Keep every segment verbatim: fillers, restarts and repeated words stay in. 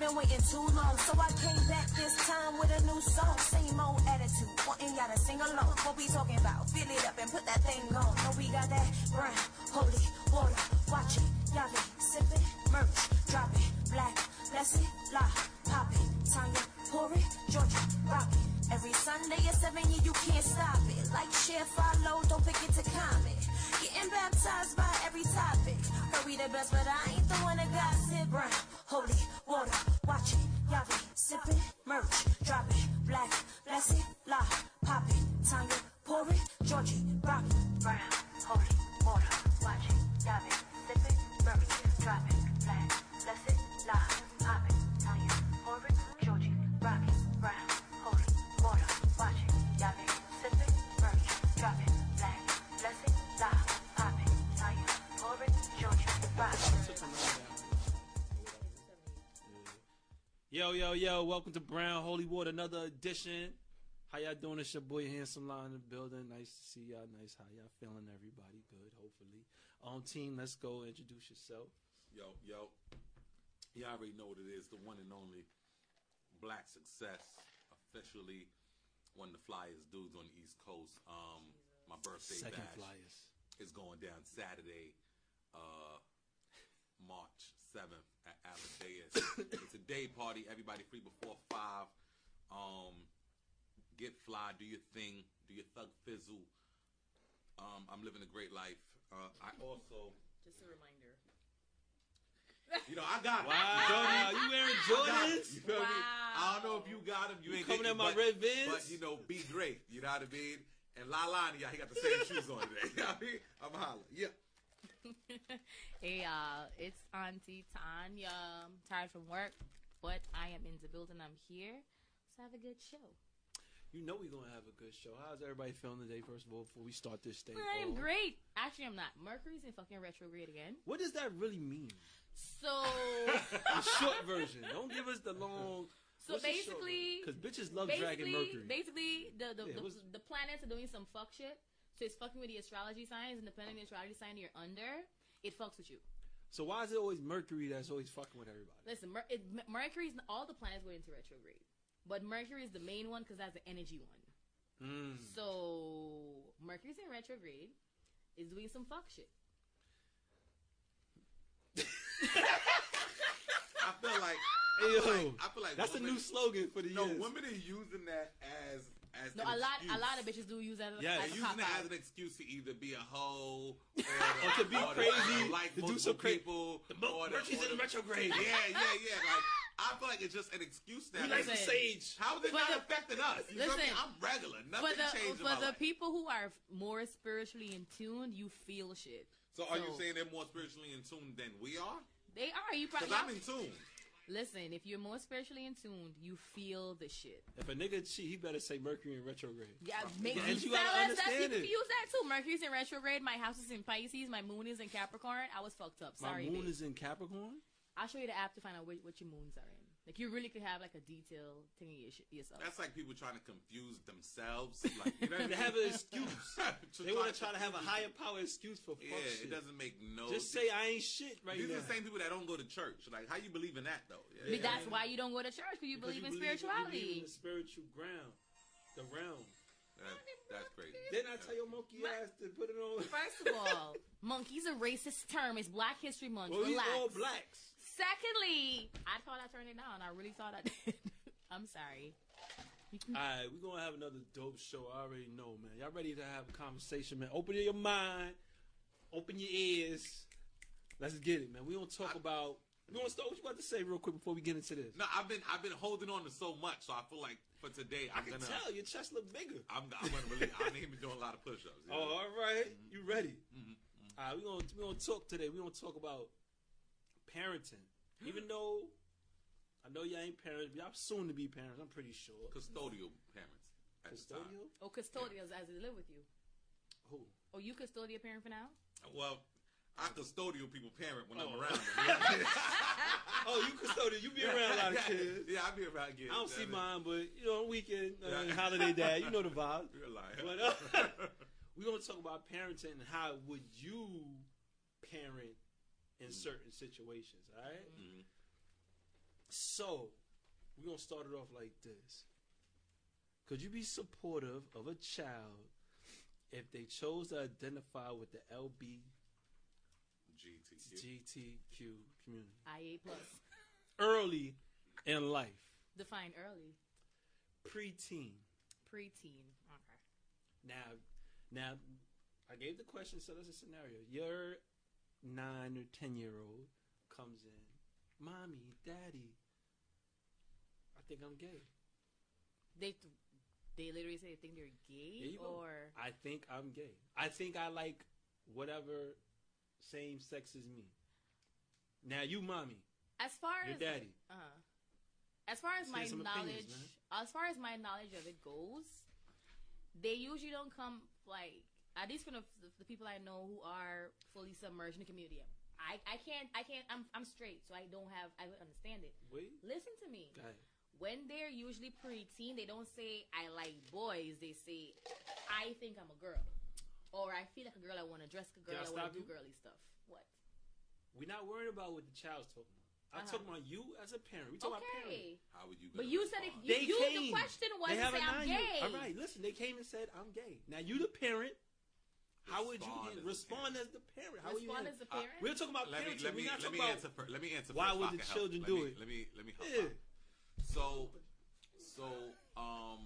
been waiting too long, so I came back this time with a new song. Same old attitude, wanting y'all to sing along. What we talking about? Fill it up and put that thing on. No, we got that brown, holy water. Watch it, y'all be sipping, merch, drop it, black, bless it, la, pop it, Tanya, pour it, Georgia, rock it. Every Sunday at seven, yeah, you can't stop it. Like, share, follow, don't forget to comment. Getting baptized by every topic. Heard we the best, but I ain't the one that gossip. Brown, holy water, watch it, y'all be sipping, merch, drop it, black, bless it, la, pop it, Tanya, pour it, Georgie, rock it. Brown, holy water, watch it, y'all be sipping, merch, drop it, black, bless it, la, pop it, Tanya, pour it, Georgie, rock it. Brown, holy water, watch it, y'all be sipping, merch, drop it, black, bless it, la, pop it, Tanya, pour it, Georgie, rock it. Yo, yo, yo, welcome to Brown Holy Water, another edition. How y'all doing? It's your boy Handsome Law in the building. Nice to see y'all. Nice. How y'all feeling, everybody? Good, hopefully. On team, let's go. Introduce yourself. Yo, yo. You already know what it is. The one and only Black Success. Officially one of the flyest dudes on the East Coast. Um, my birthday Second bash flyers. is going down Saturday, uh, March seventh at Amadeus. It's a day party. Everybody free before five. Um, get fly, do your thing, do your thug fizzle. Um, I'm living a great life. Uh, I also, just a reminder. You know, I got wow. it. You, Wow, you wearing Jordans? You feel wow. me? I don't know if you got them. You, you ain't coming getting, at my but, red Vans? But, you know, be great. You know what I mean? And La Lani, y'all, he got the same shoes on today. You know what I mean? I'm hollering. Yeah. Hey, y'all. It's Auntie Tanya. I'm tired from work, but I am in the building. I'm here. Let's have a good show. You know we're going to have a good show. How's everybody feeling today, first of all, before we start this thing? I am great. Actually, I'm not. Mercury's in fucking retrograde again. What does that really mean? So... The short version. Don't give us the long... So basically... Because bitches love dragging Mercury. Basically, the, the, yeah, the, the planets are doing some fuck shit. So it's fucking with the astrology signs, and depending on the astrology sign you're under, it fucks with you. So why is it always Mercury that's always fucking with everybody? Listen, Mer- it, Mercury's... All the planets go into retrograde. But Mercury is the main one because that's the energy one. Mm. So Mercury's in retrograde, is doing some fuck shit. I feel like, hey, yo, I feel like, I feel like that's women, a new slogan for the no, years. women are using that as as No, an a lot excuse. a lot of bitches do use that as, yeah, as They're a using cop it out. as an excuse to either be a hoe or, Or to be or crazy, to like to do multiple some cra- people. The mo- or Mercury's or in retrograde. Yeah, yeah, yeah. Like I feel like it's just an excuse now. He likes the Listen. sage. How is it For not the- affecting us? You Listen, feel me? I'm regular. Nothing For the changed for in my the life. people who are more spiritually in tune, you feel shit. So are you So- saying they're more spiritually in tune than we are? They are. You Because probably I'm in tune. listen. If you're more spiritually in tune, you feel the shit. If a nigga cheat, he better say Mercury in retrograde. Yeah, make Yeah, you and you gotta fellas, that's, you understand can it. use that too. Mercury's in retrograde. My house is in Pisces. My moon is in Capricorn. I was fucked up. Sorry, My moon babe. is in Capricorn? I'll show you the app to find out what, what your moons are in. Like, you really could have, like, a detailed thing of your sh- yourself. That's like people trying to confuse themselves. Like, you know what I They mean? have an excuse. To They want to try to confuse have a you. higher power excuse for fuck Yeah, shit. it doesn't make no. Just say I ain't shit right These now. are the same people that don't go to church. Like, how you believe in that though? But Yeah. that's why you don't go to church, because you Because believe you in believe You spirituality. believe in the spiritual ground. The realm. That- that's crazy. Didn't I tell your monkey ass to put it on? First of all, monkey's a racist term. It's Black History Month. Well, he's Relax. all blacks. Secondly, I thought I turned it down. I really thought I did. I'm sorry. Alright, we're gonna have another dope show. I already know, man. Y'all ready to have a conversation, man? Open your mind, open your ears. Let's get it, man. We gonna talk I- about. We gonna start. What you about to say real quick before we get into this? No, I've been I've been holding on to so much, so I feel like for today I I'm can gonna. tell your chest look bigger. I'm, I'm gonna really. I ain't been doing a lot of push-ups. You know? Oh, all right. You ready? Mhm, mhm. All right, we're gonna we gonna talk today. We're gonna talk about parenting. Even though I know y'all ain't parents, but y'all soon to be parents. I'm pretty sure. Custodial parents. At the time. Custodial? Oh, custodials as they live with you. Who? Oh, you custodial parent for now? Well, I custodial people parent when I'm Oh. around them. You know what I mean? Oh, you custodial. You be around a lot of yeah, kids. Yeah, I be around kids. I don't see mine, but you know, weekend, uh, Yeah. holiday dad, you know the vibe. Real life. But uh, we're gonna talk about parenting and how would you parent in certain situations. All right. Mhm. So, we're going to start it off like this. Could you be supportive of a child if they chose to identify with the L B G T Q. G T Q community I A plus. early in life? Define early. Preteen. Preteen. Okay. Now, now, I gave the question, so there's a scenario. Your nine or ten year old comes in, mommy, daddy, I think I'm gay. They th- they literally say they think they're There gay, you go. or I think I'm gay. I think I like whatever same sex as me. Now you, mommy, as far your as daddy. uh, as far as Say my some knowledge, opinions, as far as my knowledge of it goes, they usually don't come like at least from the, the people I know who are fully submerged in the community. I, I can't I can't I'm I'm straight, so I don't have I don't understand it. Wait, Listen to me. go ahead. When they're usually preteen, they don't say I like boys. They say I think I'm a girl, or I feel like a girl. I want to dress like a girl. Can I I want stop to do you? girly stuff. What? We're not worried about what the child's talking about. I'm Uh-huh. talking about you as a parent. We talking about parent. Okay, How would you? but gonna you said if respond? you, They you came. the question was They to have say a I'm nine-year- gay. All right, listen. They came and said I'm gay. Now you the parent. How would you Respond hand- as a respond parent. as the parent? How would you Respond handle- as a parent. We're talking about Let me parenting. let me We're not let talking me about answer. For, let me answer. why first, would if I the can children help. do let me, it? Let me let me help. Yeah. out. So so um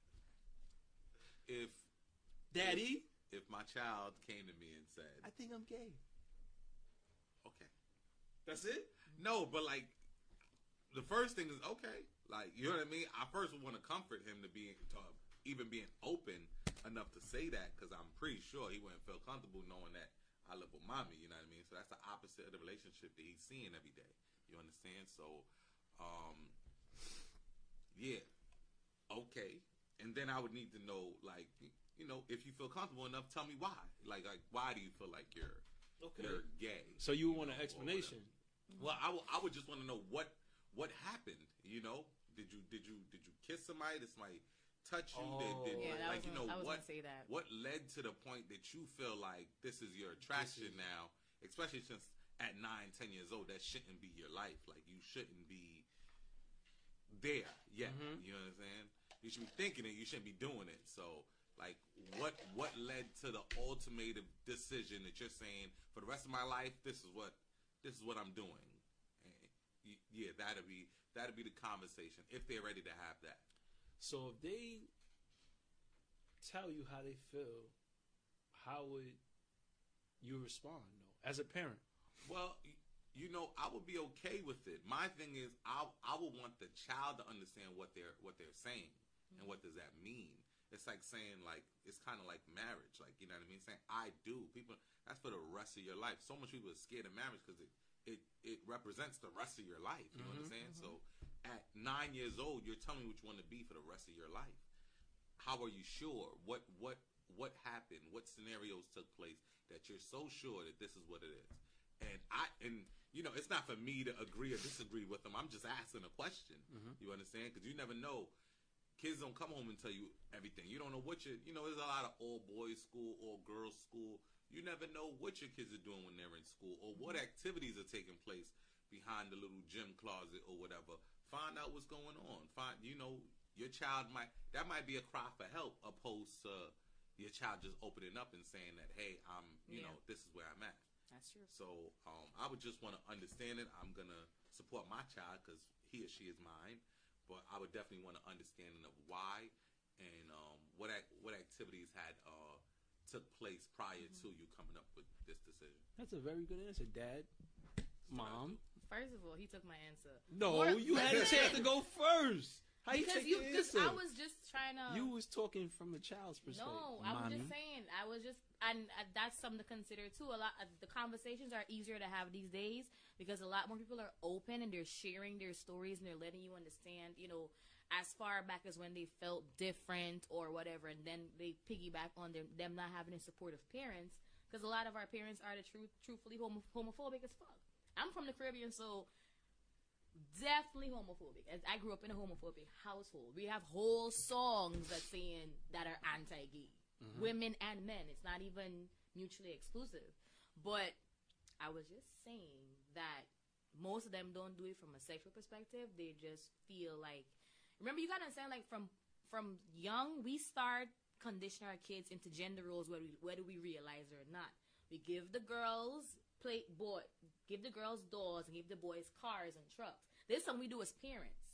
if Daddy, if my child came to me and said, I think I'm gay. okay, That's it? no, but like the first thing is okay, like you know what I mean. I first would want to comfort him to be to even being open enough to say that, because I'm pretty sure he wouldn't feel comfortable knowing that I live with mommy. You know what I mean? So that's the opposite of the relationship that he's seeing every day. You understand? So, um, yeah, okay. And then I would need to know, like, you know, if you feel comfortable enough, tell me why. Like, like why do you feel like you're Okay. you're gay? So you want know, an or explanation? whatever. Well, I, w- I would just want to know what what happened. You know, did you did you did you kiss somebody? Did somebody touch you? Did, did, Oh. Yeah, that like was you know gonna, I was what gonna say that. what led to the point that you feel like this is your attraction is- now, especially since at nine, ten years old, that shouldn't be your life. Like you shouldn't be there yet. Mhm. You know what I'm saying? You should be thinking it. You shouldn't be doing it. So, like, what what led to the ultimate decision that you're saying for the rest of my life? This is what this is what I'm doing. And y- yeah, that'll be that'll be the conversation if they're ready to have that. So if they tell you how they feel, how would you respond, though, as a parent? Well, y- you know, I would be okay with it. My thing is, I I would want the child to understand what they're what they're saying and what does that mean. It's like saying, like, it's kind of like marriage, like, you know what I mean? Saying I do. People, that's for the rest of your life. So much people are scared of marriage because it, it it represents the rest of your life. You know what I'm saying? So at nine years old, you're telling me what you want to be for the rest of your life. How are you sure? What what what happened? What scenarios took place that you're so sure that this is what it is? And I and you know, it's not for me to agree or disagree with them. I'm just asking a question. You understand? Because you never know. Kids don't come home and tell you everything. You don't know what you you know. There's a lot of all boys school, all girls school. You never know what your kids are doing when they're in school or what activities are taking place behind the little gym closet or whatever. Find out what's going on. Find you know your child might that might be a cry for help opposed to your child just opening up and saying that, hey, I'm you Yeah. know this is where I'm at. That's true. So um, I would just want to understand it. I'm gonna support my child because he or she is mine, but I would definitely want an understanding of why and um, what ac- what activities had uh, took place prior Mm-hmm. to you coming up with this decision. That's a very good answer, Dad. Mom. First of all, he took my answer. No, More- you had a listen. chance to go first. How you Because take you, the because answer? I was just trying to. You was talking from a child's perspective. No, I was mommy. just saying. I was just, and uh, that's something to consider too. A lot, uh, the conversations are easier to have these days because a lot more people are open and they're sharing their stories and they're letting you understand. You know, as far back as when they felt different or whatever, and then they piggyback on them, them not having a supportive parents because a lot of our parents are the truth, truthfully homo- homophobic as fuck. I'm from the Caribbean, so. Definitely homophobic. As I grew up in a homophobic household. We have whole songs that saying that are anti-gay. Women and men. It's not even mutually exclusive. But I was just saying that most of them don't do it from a sexual perspective. They just feel like, remember, you gotta understand, like from from young, we start conditioning our kids into gender roles, whether we, whether we realize it or not. We give the girls play boy, give the girls dolls, and give the boys cars and trucks. This is something we do as parents.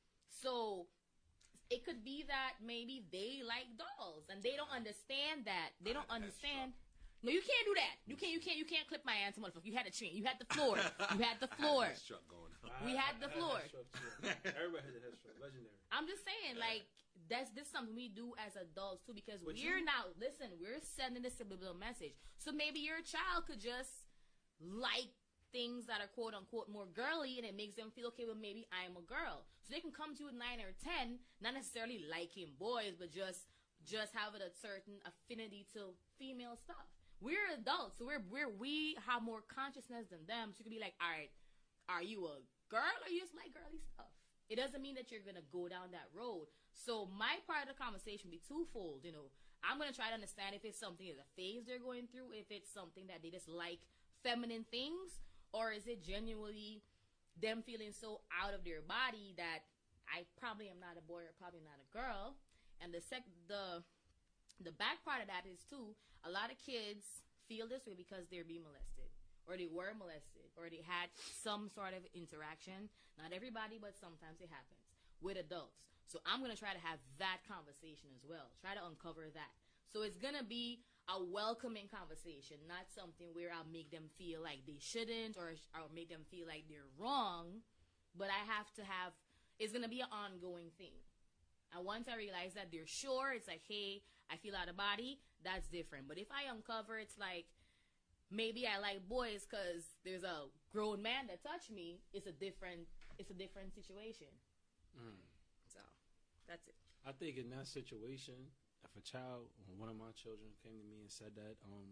So it could be that maybe they like dolls and they don't understand that. They don't understand. No, you can't do that. You can't. You can't. You can't clip my ass, motherfucker. You had a chain. You had the floor. You had the floor. Truck going on. We had the floor. Everybody had a head stroke. Legendary. I'm just saying, like, that's this is something we do as adults too, because But we're you- now listen. We're sending a subliminal message. So maybe your child could just like things that are quote unquote more girly, and it makes them feel okay. Well, maybe I'm a girl, so they can come to you at nine or ten, not necessarily liking boys, but just just having a certain affinity to female stuff. We're adults, so we're we're we have more consciousness than them. So you could be like, all right, are you a girl or you just like girly stuff? It doesn't mean that you're gonna go down that road. So my part of the conversation be twofold. You know, I'm gonna try to understand if it's something that's a phase they're going through, if it's something that they just like feminine things, or is it genuinely them feeling so out of their body that I probably am not a boy or probably not a girl. And the sec the the back part of that is too, a lot of kids feel this way because they're being molested, or they were molested, or they had some sort of interaction. Not everybody, but sometimes it happens with adults. So I'm going to try to have that conversation as well. Try to uncover that. So it's going to be a welcoming conversation, not something where I'll make them feel like they shouldn't, or I'll make them feel like they're wrong. But I have to have, it's going to be an ongoing thing. And once I realize that they're sure, it's like, hey, I feel out of body, that's different. But if I uncover, it's like, maybe I like boys because there's a grown man that touched me, it's a different, it's a different situation. Mm. So, that's it. I think in that situation, if a child, one of my children came to me and said that, um,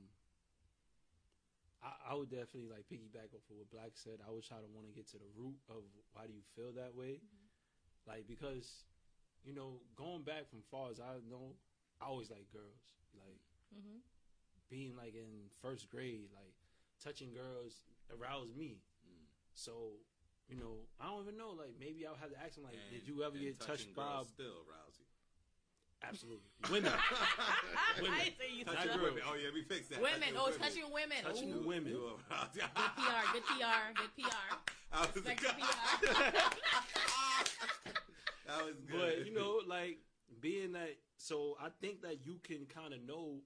I, I would definitely like piggyback off of what Black said. I would try to want to get to the root of why do you feel that way. Mm-hmm. Like, because, you know, going back from far as I know, I always like girls. Like, mm-hmm. being like in first grade, like touching girls aroused me. Mm. So, you know, I don't even know. Like, maybe I'll have to ask him, like, And- did you ever and get touched touching by? girls still arouse you. Absolutely, women. Women. I say you Touching touch women. Oh yeah, we fixed that. women. Touching Oh, touching women. Touching Ooh. women. You arouse you. Good P R. Good P R. Good P R. That was Respect good. the P R. That was good. But you know, like being that, so I think that you can kind of know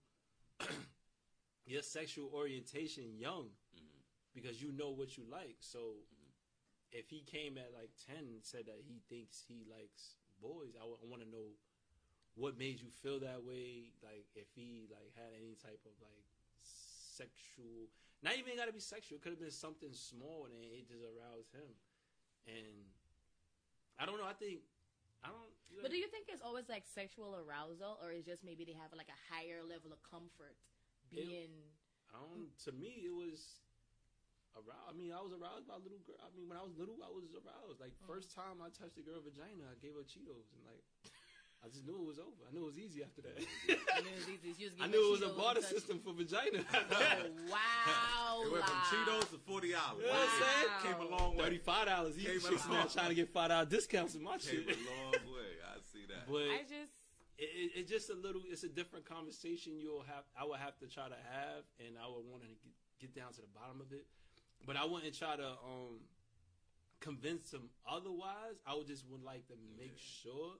your sexual orientation young, mm-hmm. because you know what you like. So mm-hmm. if he came at like ten and said that he thinks he likes boys, I, w- I want to know what made you feel that way. Like if he like had any type of like sexual, not even got to be sexual. It could have been something small and it just aroused him. And I don't know. I think. I don't. Like, But do you think it's always like sexual arousal, or is just maybe they have like a higher level of comfort being? I don't. To me, it was aroused. I mean, I was aroused by a little girl. I mean, when I was little, I was aroused. Like mm. first time I touched a girl vagina, I gave her Cheetos, and like I just knew it was over. I knew it was easy after that. I knew it was, easy. You just I give knew her it was a Cheetos barter and touch system for vagina. Oh wow! It went from Cheetos to forty dollars. You know what I'm saying? Came a long way. Thirty-five dollars. These Came a chicks long now trying to get five dollar discounts in my Came shit. a long way. I see that. But I just it, it, it's just a little. It's a different conversation you'll have. I would have to try to have, and I would want to get, get down to the bottom of it. But I wouldn't try to um, convince them otherwise. I would just would like to make yeah. sure.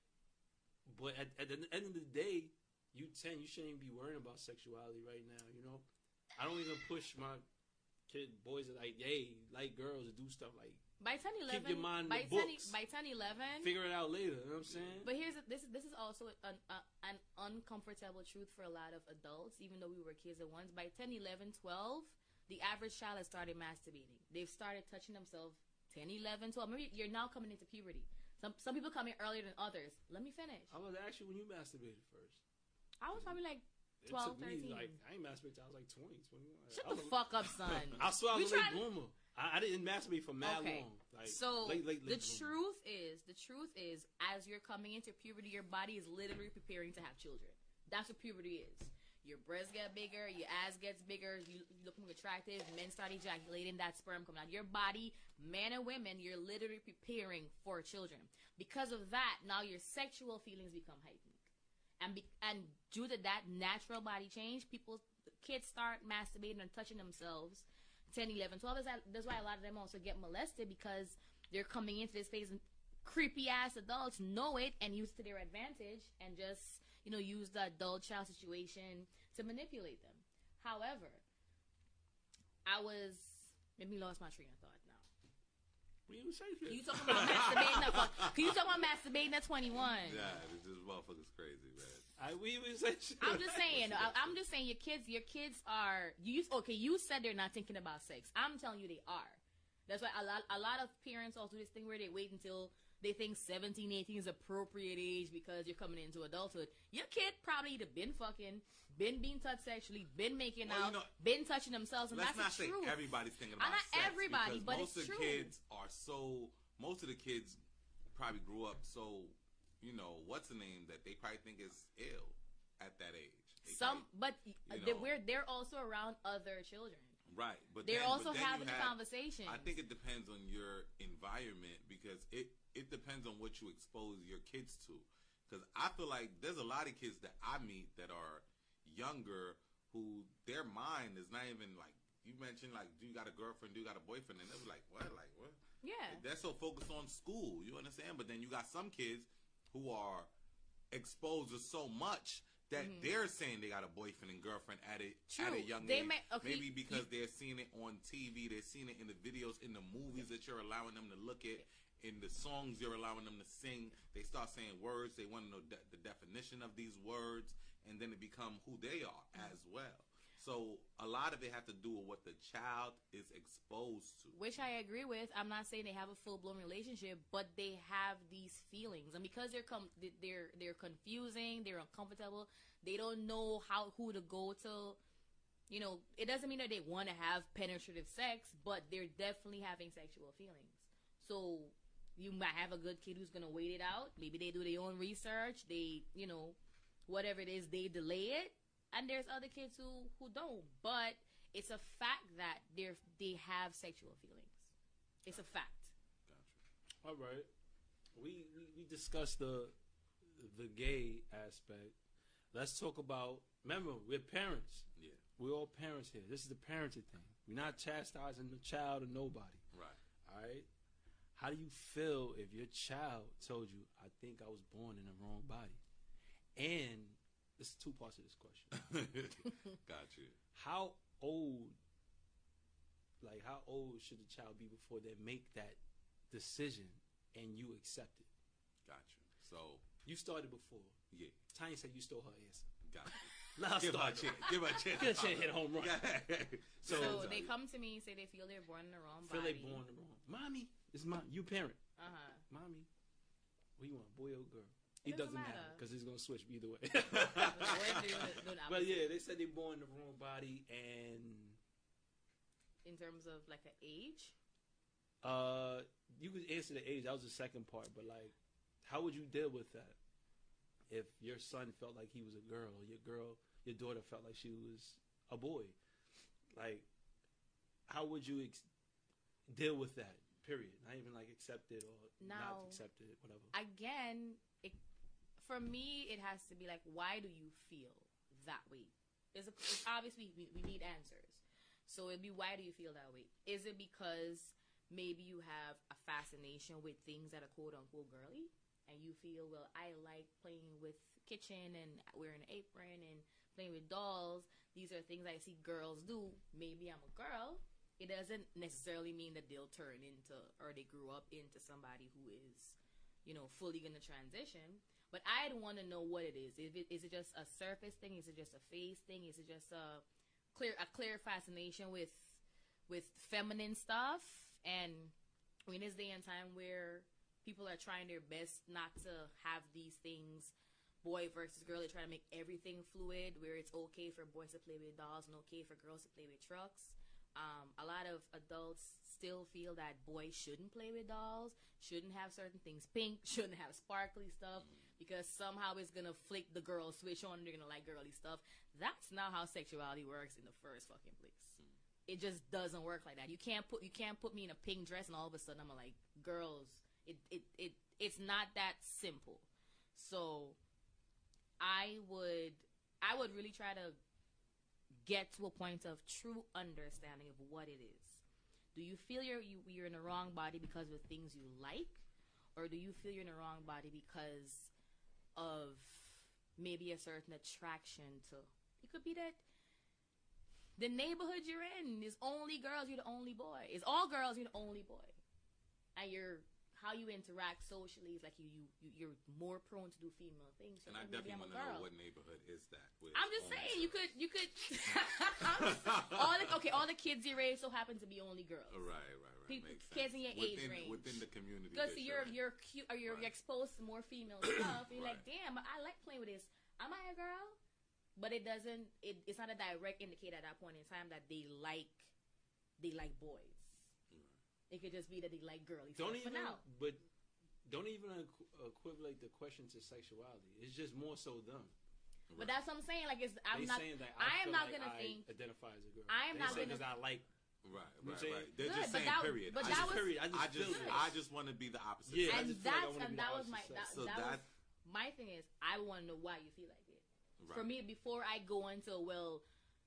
But at, at the end of the day, you ten, you shouldn't even be worrying about sexuality right now. You know, I don't even push my kid boys that like, hey, like girls to do stuff like. by ten eleven, keep your mind in by the ten, books. by ten eleven, Figure it out later. You know what I'm saying? But here's a, this. This is also an uh, an uncomfortable truth for a lot of adults, even though we were kids at once. By ten, eleven, twelve, the average child has started masturbating. They've started touching themselves. ten, eleven, twelve. Maybe you're now coming into puberty. Some some people come in earlier than others. Let me finish. I was actually when you masturbated first. I was probably like It twelve, took me, thirteen. like, I ain't masturbated till I was like twenty, twenty-one. Shut I the was a- fuck up, son. I swear I We was a late trying to- bloomer. I, I didn't masturbate for mad Okay. long. Like, So late, late, the late bloomer. truth is, the truth is, as you're coming into puberty, your body is literally preparing to have children. That's what puberty is. your breasts get bigger, your ass gets bigger, you, you look more attractive, men start ejaculating, that sperm coming out. Your body, men and women, you're literally preparing for children. Because of that, now your sexual feelings become heightened. And be, and due to that natural body change, people, kids start masturbating and touching themselves. ten, eleven, twelve. That's why a lot of them also get molested, because they're coming into this phase and creepy ass adults know it and use it to their advantage and just, you know, use the adult child situation to manipulate them. However, I was, maybe lost my train of thought now. What you say? Can you talk about masturbating at, can you talk about masturbating at twenty-one? Yeah, this motherfucker's crazy, man. I we even say shit. I'm just saying. I, I'm just saying. Your kids. Your kids are. You okay? You said they're not thinking about sex. I'm telling you, they are. That's why a lot. A lot of parents also do this thing where they wait until they think seventeen, eighteen is appropriate age because you're coming into adulthood. Your kid probably either been fucking, been being touched sexually, been making well, out, you know, been touching themselves, and let's that's not the truth. say everybody's thinking about I'm not sex. everybody, but most it's of the true. kids are so. Most of the kids probably grew up so. You know what's the name that they probably think is ill at that age. They Some, probably, but you they're, know, we're they're also around other children. right, but They're then, also but then having you the have, conversation. I think it depends on your environment because it it depends on what you expose your kids to. Because I feel like there's a lot of kids that I meet that are younger who their mind is not even like you mentioned. Like, do you got a girlfriend? Do you got a boyfriend? And they were like, what? Like what? Yeah, they're so focused on school. You understand? But then you got some kids who are exposed to so much that mm-hmm. they're saying they got a boyfriend and girlfriend at a True. at a young they age. May, okay. Maybe because you, they're seeing it on T V, they're seeing it in the videos, in the movies that you're allowing them to look at, in the songs you're allowing them to sing. They start saying words. They want to know de- the definition of these words, and then it become who they are mm-hmm. as well. So a lot of it has to do with what the child is exposed to. Which I agree with. I'm not saying they have a full blown relationship, but they have these feelings, and because they're com- they're they're confusing, they're uncomfortable. They don't know how who to go to. You know, it doesn't mean that they want to have penetrative sex, but they're definitely having sexual feelings. So you might have a good kid who's gonna wait it out. Maybe they do their own research. They, you know, whatever it is, they delay it. And there's other kids who, who don't, but it's a fact that they they have sexual feelings. It's a fact. Gotcha. All right, we, we we discussed the the gay aspect. Let's talk about. Remember, we're parents. Yeah, we're all parents here. This is the parenting thing. We're not chastising the child or nobody. Right. All right. How do you feel if your child told you, "I think I was born in the wrong body," and this is two parts of this question. Got you. How old, like how old should the child be before they make that decision and you accept it? Got you. So you started before. Yeah. Tanya said you stole her answer. Got you. Now give her a start. chance. Give her a chance. Good shit hit home run. so, so they come to me and say they feel they're born in the wrong feel body. Feel they born in the wrong. Mommy, this is my you parent. Uh huh. Mommy, what you want, boy or girl? It, it doesn't, doesn't matter because it's gonna switch either way. But yeah, they said they born in the wrong body, and in terms of like an age, uh, you could answer the age. That was the second part, but like, how would you deal with that if your son felt like he was a girl, your girl, your daughter felt like she was a boy? Like, how would you ex- deal with that? Period. Not even like accept it or now, not accept it, whatever. Again, it, for me, it has to be like, why do you feel that way? It's, a, it's obviously we, we need answers. So it'd be, why do you feel that way? Is it because maybe you have a fascination with things that are quote unquote girly, and you feel, well, I like playing with kitchen and wearing an apron and playing with dolls. These are things I see girls do. Maybe I'm a girl. It doesn't necessarily mean that they'll turn into, or they grew up into somebody who is, you know, fully going to transition. But I'd want to know what it is. Is it, is it just a surface thing? Is it just a phase thing? Is it just a clear, a clear fascination with, with feminine stuff? And we're in this day and time where people are trying their best not to have these things, boy versus girl. They're trying to make everything fluid, where it's okay for boys to play with dolls and okay for girls to play with trucks. Um, a lot of adults still feel that boys shouldn't play with dolls, shouldn't have certain things pink, shouldn't have sparkly stuff, because somehow it's gonna flick the girl switch on and they're gonna like girly stuff. That's not how sexuality works in the first fucking place. It just doesn't work like that. You can't put you can't put me in a pink dress and all of a sudden I'm like, girls. It it, it it's not that simple. So I would I would really try to get to a point of true understanding of what it is. Do you feel you're you, you're in the wrong body because of things you like, or do you feel you're in the wrong body because of maybe a certain attraction to? It could be that the neighborhood you're in is only girls, you're the only boy. It's all girls, you're the only boy, and you're how you interact socially is like you, you, you you're more prone to do female things. So and I definitely want to know what neighborhood is that. I'm just saying, you could, you could. all the, okay, all the kids your age so happen to be only girls. Right, right, right. People, Makes kids sense. in your within, age range. within the community. Because that you're you're you're cute, or you're, Right. you're exposed to more female stuff. And you're Right. like, damn, I like playing with this. Am I a girl? But it doesn't. It, it's not a direct indicator at that point in time that they like they like boys. It could just be that they like girly Don't stuff. even, For now. but don't even equ- equivalent the question to sexuality. It's just more so them. But that's what I'm saying. Like, it's I'm they not. saying that I am feel not like gonna I think. identify as a girl. I am they not say gonna- because I like. Right, You right, saying? right. They're Good, just but saying that- period. but I that just, was- period. I just, I just, feel I it. just want to be the opposite. Yeah, I And just feel like I that's wanna and be that the was my opposite that, sex. So that that- was my thing is I want to know why you feel like it. Right. For me, before I go into well,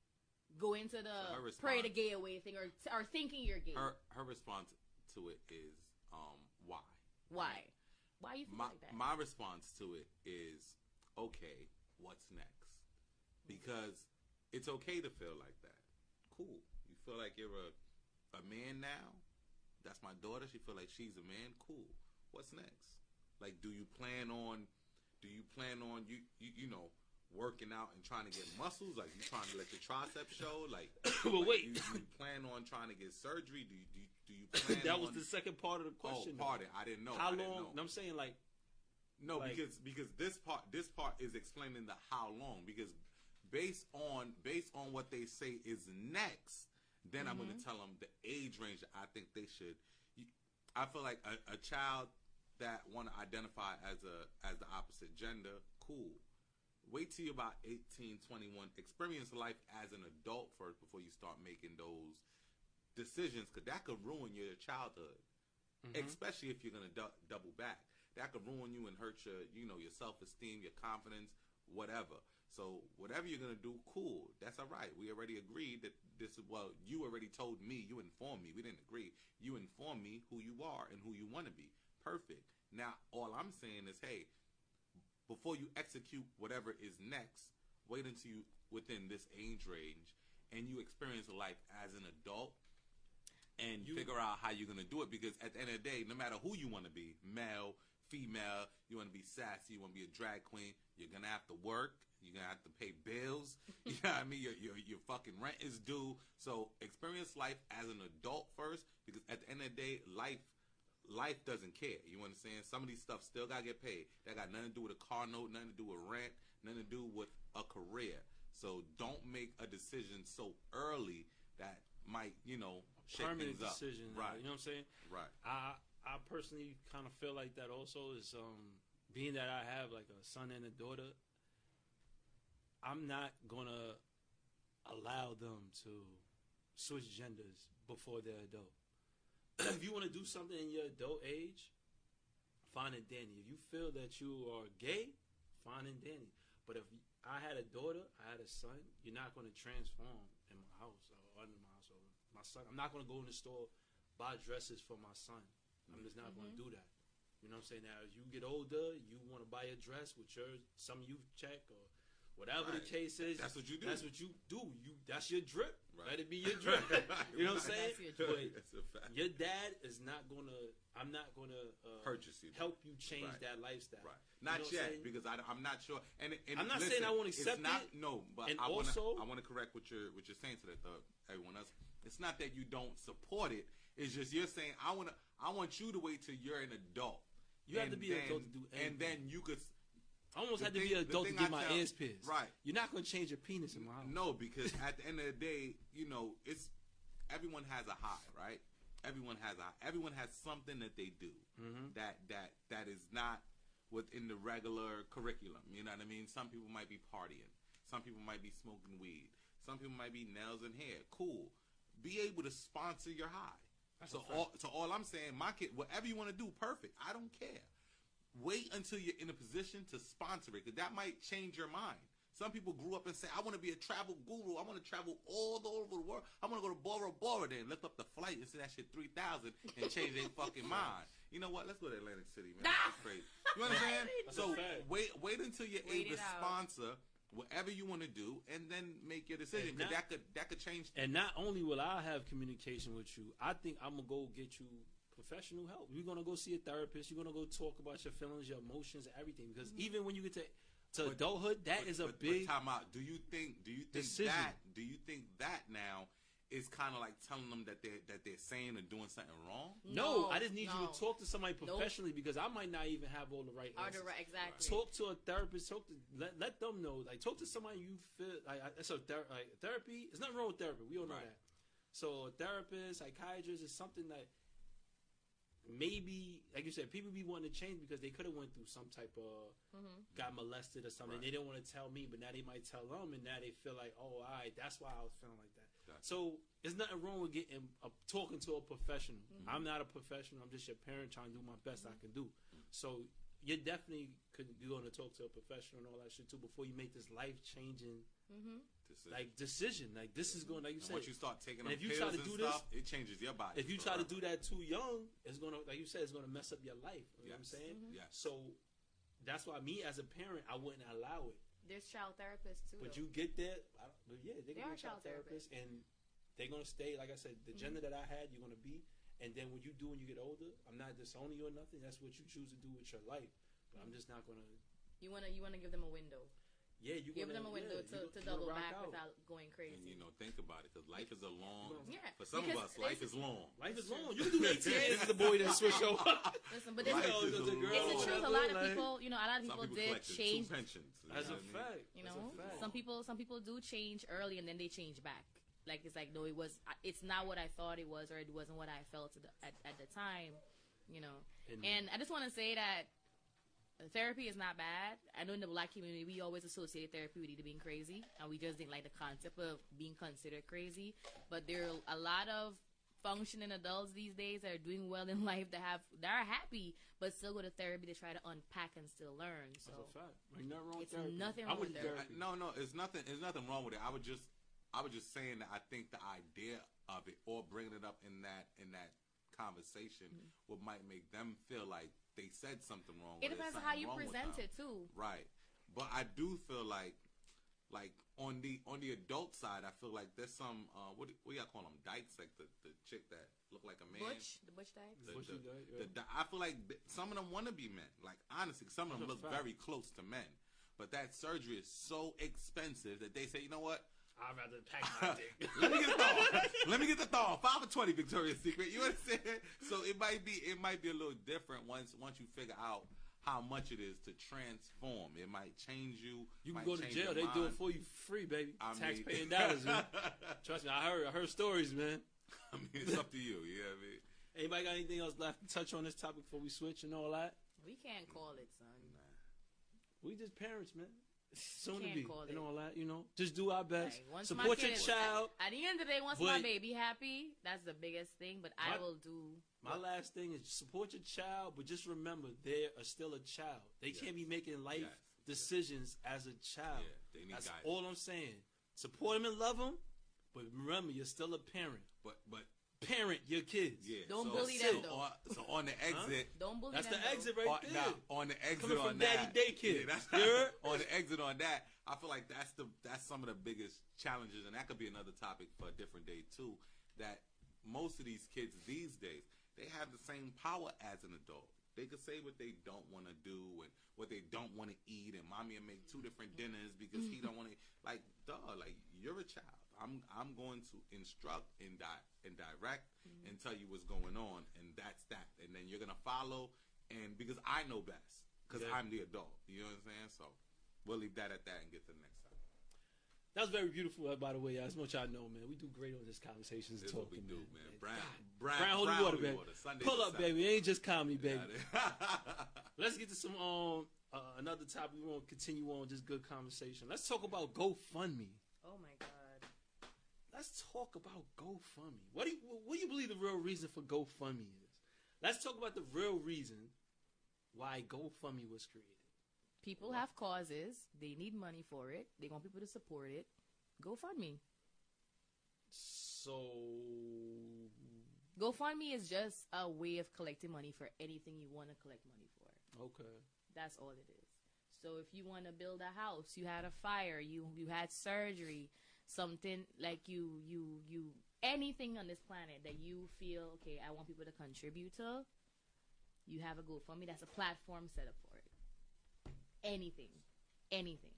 go into the So her pray the response- gay away thing or or thinking you're gay. her her response to it is um why? Why? Why you feel My like that? my response to it is okay. What's next? Because it's okay to feel like that. Cool. You feel like you're a a man now. That's my daughter. She feel like she's a man. Cool. What's next? Like, do you plan on? Do you plan on you you you know? working out and trying to get muscles, like you trying to let your triceps show, like. But like wait. you, you plan on trying to get surgery? Do you do you, do you plan? that was on, the second part of the question. Oh, pardon, I didn't know. How I didn't long? know. I'm saying like No, like- because because this part this part is explaining the how long. Because based on based on what they say is next, then I'm going to tell them the age range that I think they should. You, I feel like a, a child that want to identify as a as the opposite gender, cool. Wait till you're about eighteen, twenty-one. Experience life as an adult first before you start making those decisions, because that could ruin your childhood, especially if you're going to du- double back. That could ruin you and hurt your, you know, your self-esteem, your confidence, whatever. So whatever you're going to do, cool. That's all right. We already agreed that this is, well, you already told me, you informed me. We didn't agree. You informed me who you are and who you want to be. Perfect. Now, all I'm saying is, hey, before you execute whatever is next, wait until you within this age range and you experience life as an adult and You- figure out how you're going to do it. Because at the end of the day, no matter who you want to be, male, female, you want to be sassy, you want to be a drag queen, you're going to have to work. You're going to have to pay bills. You know what I mean? Your, your, your fucking rent is due. So experience life as an adult first, because at the end of the day, life life doesn't care. You understand? Some of these stuff still got to get paid. That got nothing to do with a car note, nothing to do with rent, nothing to do with a career. So don't make a decision so early that might, you know, shake permanent things up. decision. Right. You know what I'm saying? Right. I I personally kind of feel like that also is um being that I have like a son and a daughter. I'm not gonna allow them to switch genders before they're adult. If you want to do something in your adult age, fine and dandy. If you feel that you are gay, fine and dandy. But if I had a daughter, I had a son, you're not going to transform in my house or under my house. Or my son, I'm not going to go in the store, buy dresses for my son. I'm just not going to do that. You know what I'm saying? Now, as you get older, you want to buy a dress with your some youth check or whatever the Right. case is. That's what you do. That's what you do. You that's your drip. Right. Let it be your drip. You know what I'm saying? That's your But That's a fact. your dad is not gonna. I'm not gonna uh, Purchase you. help you change Right. that lifestyle. Right. You Not know what I'm yet, saying? because I, I'm not sure. And, and I'm not listen, saying I won't accept it's not, it. No, but And I want to. also- I want to correct what you're what you're saying to that, uh, everyone else. It's not that you don't support it. It's just you're saying I want to. I want you to wait till you're an adult. You have And to be an then- adult to do And anything. then you could. I almost the had to thing- be an the adult to thing get I my tell- ears pierced. Right. You're not gonna change your penis in my house. No, because at the end of the day, you know, it's everyone has a high, right? Everyone has a everyone has something that they do Mhm. that that that is not within the regular curriculum. You know what I mean? Some people might be partying. Some people might be smoking weed. Some people might be nails and hair. Cool. Be able to sponsor your high. That's So a fact. all, so all I'm saying, my kid, whatever you want to do, perfect. I don't care. Wait until you're in a position to sponsor it, because that might change your mind. Some people grew up and say, I want to be a travel guru. I want to travel all over the world. I want to go to Bora Bora. Then look up the flight and say that shit three thousand and change their fucking mind. You know what? Let's go to Atlantic City, man. That's crazy. You understand? That's So a fact. wait, wait until you're Wait able it to out. sponsor whatever you want to do, and then make your decision. And Because not- that could that could change. And not only will I have communication with you, I think I'm gonna go get you professional help. You're gonna go see a therapist. You're gonna go talk about your feelings, your emotions, and everything. Because even when you get to to But- adulthout, that But- is a but, big. But time out. Do you think? Do you think decision. that? Do you think that now is kind of like telling them that they are that they're saying or doing something wrong? No, I just need you no. to talk to somebody Nope. professionally because I might not even have all the right Are answers. the right, exactly. Talk to a therapist. Talk to let, let them know. Like talk to somebody you feel like I- it's a ther- like therapy. There's nothing wrong with therapy. We all know Right. that. So a therapist, psychiatrist is something that maybe, like you said, people be wanting to change because they could have went through some type of Mhm. got molested or something. Right. They didn't want to tell me, but now they might tell them, and now they feel like, oh, all right, that's why I was feeling like that. Gotcha. So there's nothing wrong with getting uh, talking to a professional. Mm-hmm. I'm not a professional. I'm just your parent trying to do my best I can do. So you definitely could you're going to talk to a professional and all that shit too before you make this life changing Mhm. Decision. like decision. Like this is going like you and said. once you start taking and them if you pills try to and do this- stuff, it changes your body. if you try to forever. do that too young, it's gonna like you said, it's gonna mess up your life. You know what I'm Yes. saying? Mm-hmm. Yes. So that's why me as a parent, I wouldn't allow it. There's child therapists too. But though. you get there, I don't, but yeah, they They can are be a child child therapists. therapist, and they're gonna stay. Like I said, the Mhm. gender that I had, you're gonna be, and then when you do when you get older, I'm not disowning you or nothing. That's what you choose to do with your life. But I'm just not gonna. you wanna you wanna give them a window. Yeah, you Give gonna, them a window yeah, to, you, to you gonna double rock back out. without going crazy. And you know, think about it, because life is a long. Yeah, For some of because us, life they- is long. Life is That's true. long. You can do eighteen years as a boy, then switch over. Listen, but Life it's, is It's a a girl. it's the long- truth. A lot of Like- people, you know, a lot of Some people, people did collected change. two pensions. you That's know a what I mean? fact. You That's know, a fact. some people some people do change early and then they change back. Like it's like no, it was it's not what I thought it was, or it wasn't what I felt at the, at, at the time. You know, And- and I just want to say that therapy is not bad. I know in the black community we always associate therapy with either being crazy, and we just didn't like the concept of being considered crazy. But there are a lot of functioning adults these days that are doing well in life that have that are happy but still go to therapy to try to unpack and still learn. So That's a fact. Ain't nothing wrong with It's therapy. nothing I wrong wouldn't with do therapy. I- no, no, it's nothing. There's nothing wrong with it. I would just, I was just saying that I think the idea of it, or bringing it up in that in that conversation, what might make them feel like they said something wrong. it or there's depends on something how you wrong with present them. it too. Right. But I do feel like, like on the on the adult side, I feel like there's some uh, what do- what y'all call them, dykes, like the, the chick that look like a man. Butch, the Butch type. The, Bushy the, dyke, the, yeah. the- I feel like th- some of them want to be men. Like honestly, some of them That's a look fact. very close to men. But that surgery is so expensive that they say, you know what? I'd rather pack my dick. Let me get the thong. Let me get the thong. Five for twenty, Victoria's Secret. You understand? So it might be it might be a little different once once you figure out how much it is to transform. It might change you. You can might go to change jail. your They do it mind. for you free, baby. I mean- Taxpaying dollars, man. Trust me, I heard I heard stories, man. I mean, it's up to you. You know what I mean? Anybody got anything else left to touch on this topic before we switch and all that? We can't call it, son. We just parents, man. Soon to Can't be call and it. all that, you know. Just do our best. Like, once my Support kid your is- child. At, at the end of the day, once my But- baby happy, that's the biggest thing. But I My- will do. My last thing is support your child, but just remember they are still a child. They can't be making life Yes. decisions as a child. Yeah, they need That's guidance. all I'm saying. Support them and love them, but remember you're still a parent. But but Parent your kids. yeah. Don't so, bully so them, though. On, so on the exit. Don't bully That's them. the though. exit right on, there. now, on the exit Coming on from that, daddy daycare. Yeah, that's You heard? on the exit on that. I feel like that's the that's some of the biggest challenges, and that could be another topic for a different day too. That most of these kids these days, they have the same power as an adult. They could say what they don't want to do and what they don't want to eat, and mommy will make two different dinners because he don't want to. Like, dog, like you're a child. I'm I'm going to instruct and di- and direct and tell you what's going on, and that's that. And then you're gonna follow, and because I know best, because Yeah. I'm the adult. You know what I'm saying? So we'll leave that at that and get to the next time. That was very beautiful, uh, by the way. I just want y'all to know, man. We do great on this conversations and This is what talking, we do, man. man. Brown, Brown, brown, holy brown water, holy baby. water. Sunday Pull to up, Saturday. baby. It ain't just comedy, baby. Yeah. Let's get to some um uh, another topic. We want to continue on just good conversation. Let's talk about GoFundMe. Oh my god. Let's talk about GoFundMe. What do you what do you believe the real reason for GoFundMe is? Let's talk about the real reason why GoFundMe was created. People have causes. They need money for it. They want people to support it. GoFundMe. So GoFundMe is just a way of collecting money for anything you want to collect money for. okay. That's all it is. So if you want to build a house, you had a fire, you you had surgery, something like you you you anything on this planet that you feel okay, I want people to contribute to, you have a GoFundMe. That's a platform set up for it. Anything, anything.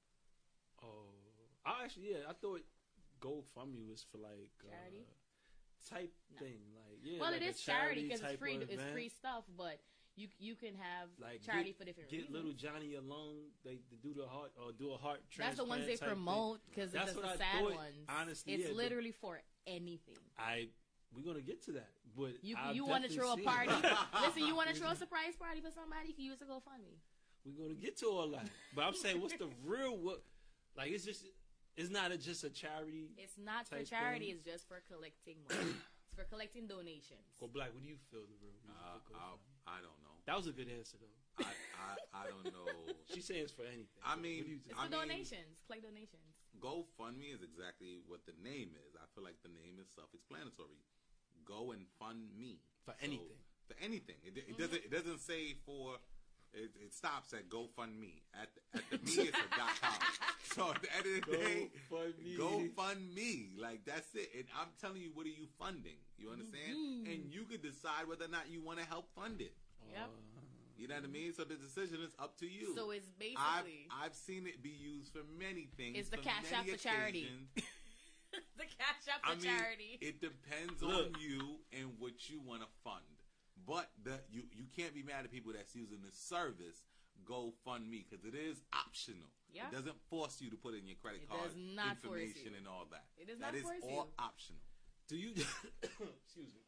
Oh, I actually yeah. I thought GoFundMe was for like Charity? uh, type No. thing, like yeah. Well, like it a is charity because type it's free. of It's event. free stuff, but you you can have Like charity get, for different get reasons. little Johnny alone. They, they do the heart or do a heart That's the ones they transplant type thing. promote because That's it's the what I sad thought, ones. honestly, it's yeah, but- literally for anything. I we're gonna get to that, but You I've you want to definitely throw a seen party? it. Listen, you want to throw a surprise party for somebody? You can use a GoFundMe. We're gonna get to all that, but I'm saying, what's the real what? Like it's just it's not a, just a charity. It's not for Type charity. thing. It's just for collecting money. It's for collecting donations. Well, Black, what do you feel the real reason Uh, for GoFundMe? I, I don't know. That was a good answer though. I, I, I don't know. She's saying it's for anything. I What mean, do you think? It's I for mean- donations. Collect donations. GoFundMe is exactly what the name is. I feel like the name is self-explanatory. Go and fund me For So, anything. For anything. It, it doesn't. It doesn't say for. It, it stops at GoFundMe. At the, at the me, it's a dot com. So at the end of the day, GoFundMe. GoFundMe. Like that's it. And I'm telling you, what are you funding? You understand? Mhm. And you could decide whether or not you want to help fund it. Yep. You know what I mean? So the decision is up to you. So it's I've basically I've seen it be used for many things. It's the for Cash many App for charity. occasions. the cash up I for mean, charity. it depends Look. on you and what you want to fund. But the you you can't be mad at people that's using the service GoFundMe because it is optional. Yeah. It doesn't force you to put in your credit It card does not force information you. and all that. It does That not is force all you. optional. Do you excuse me?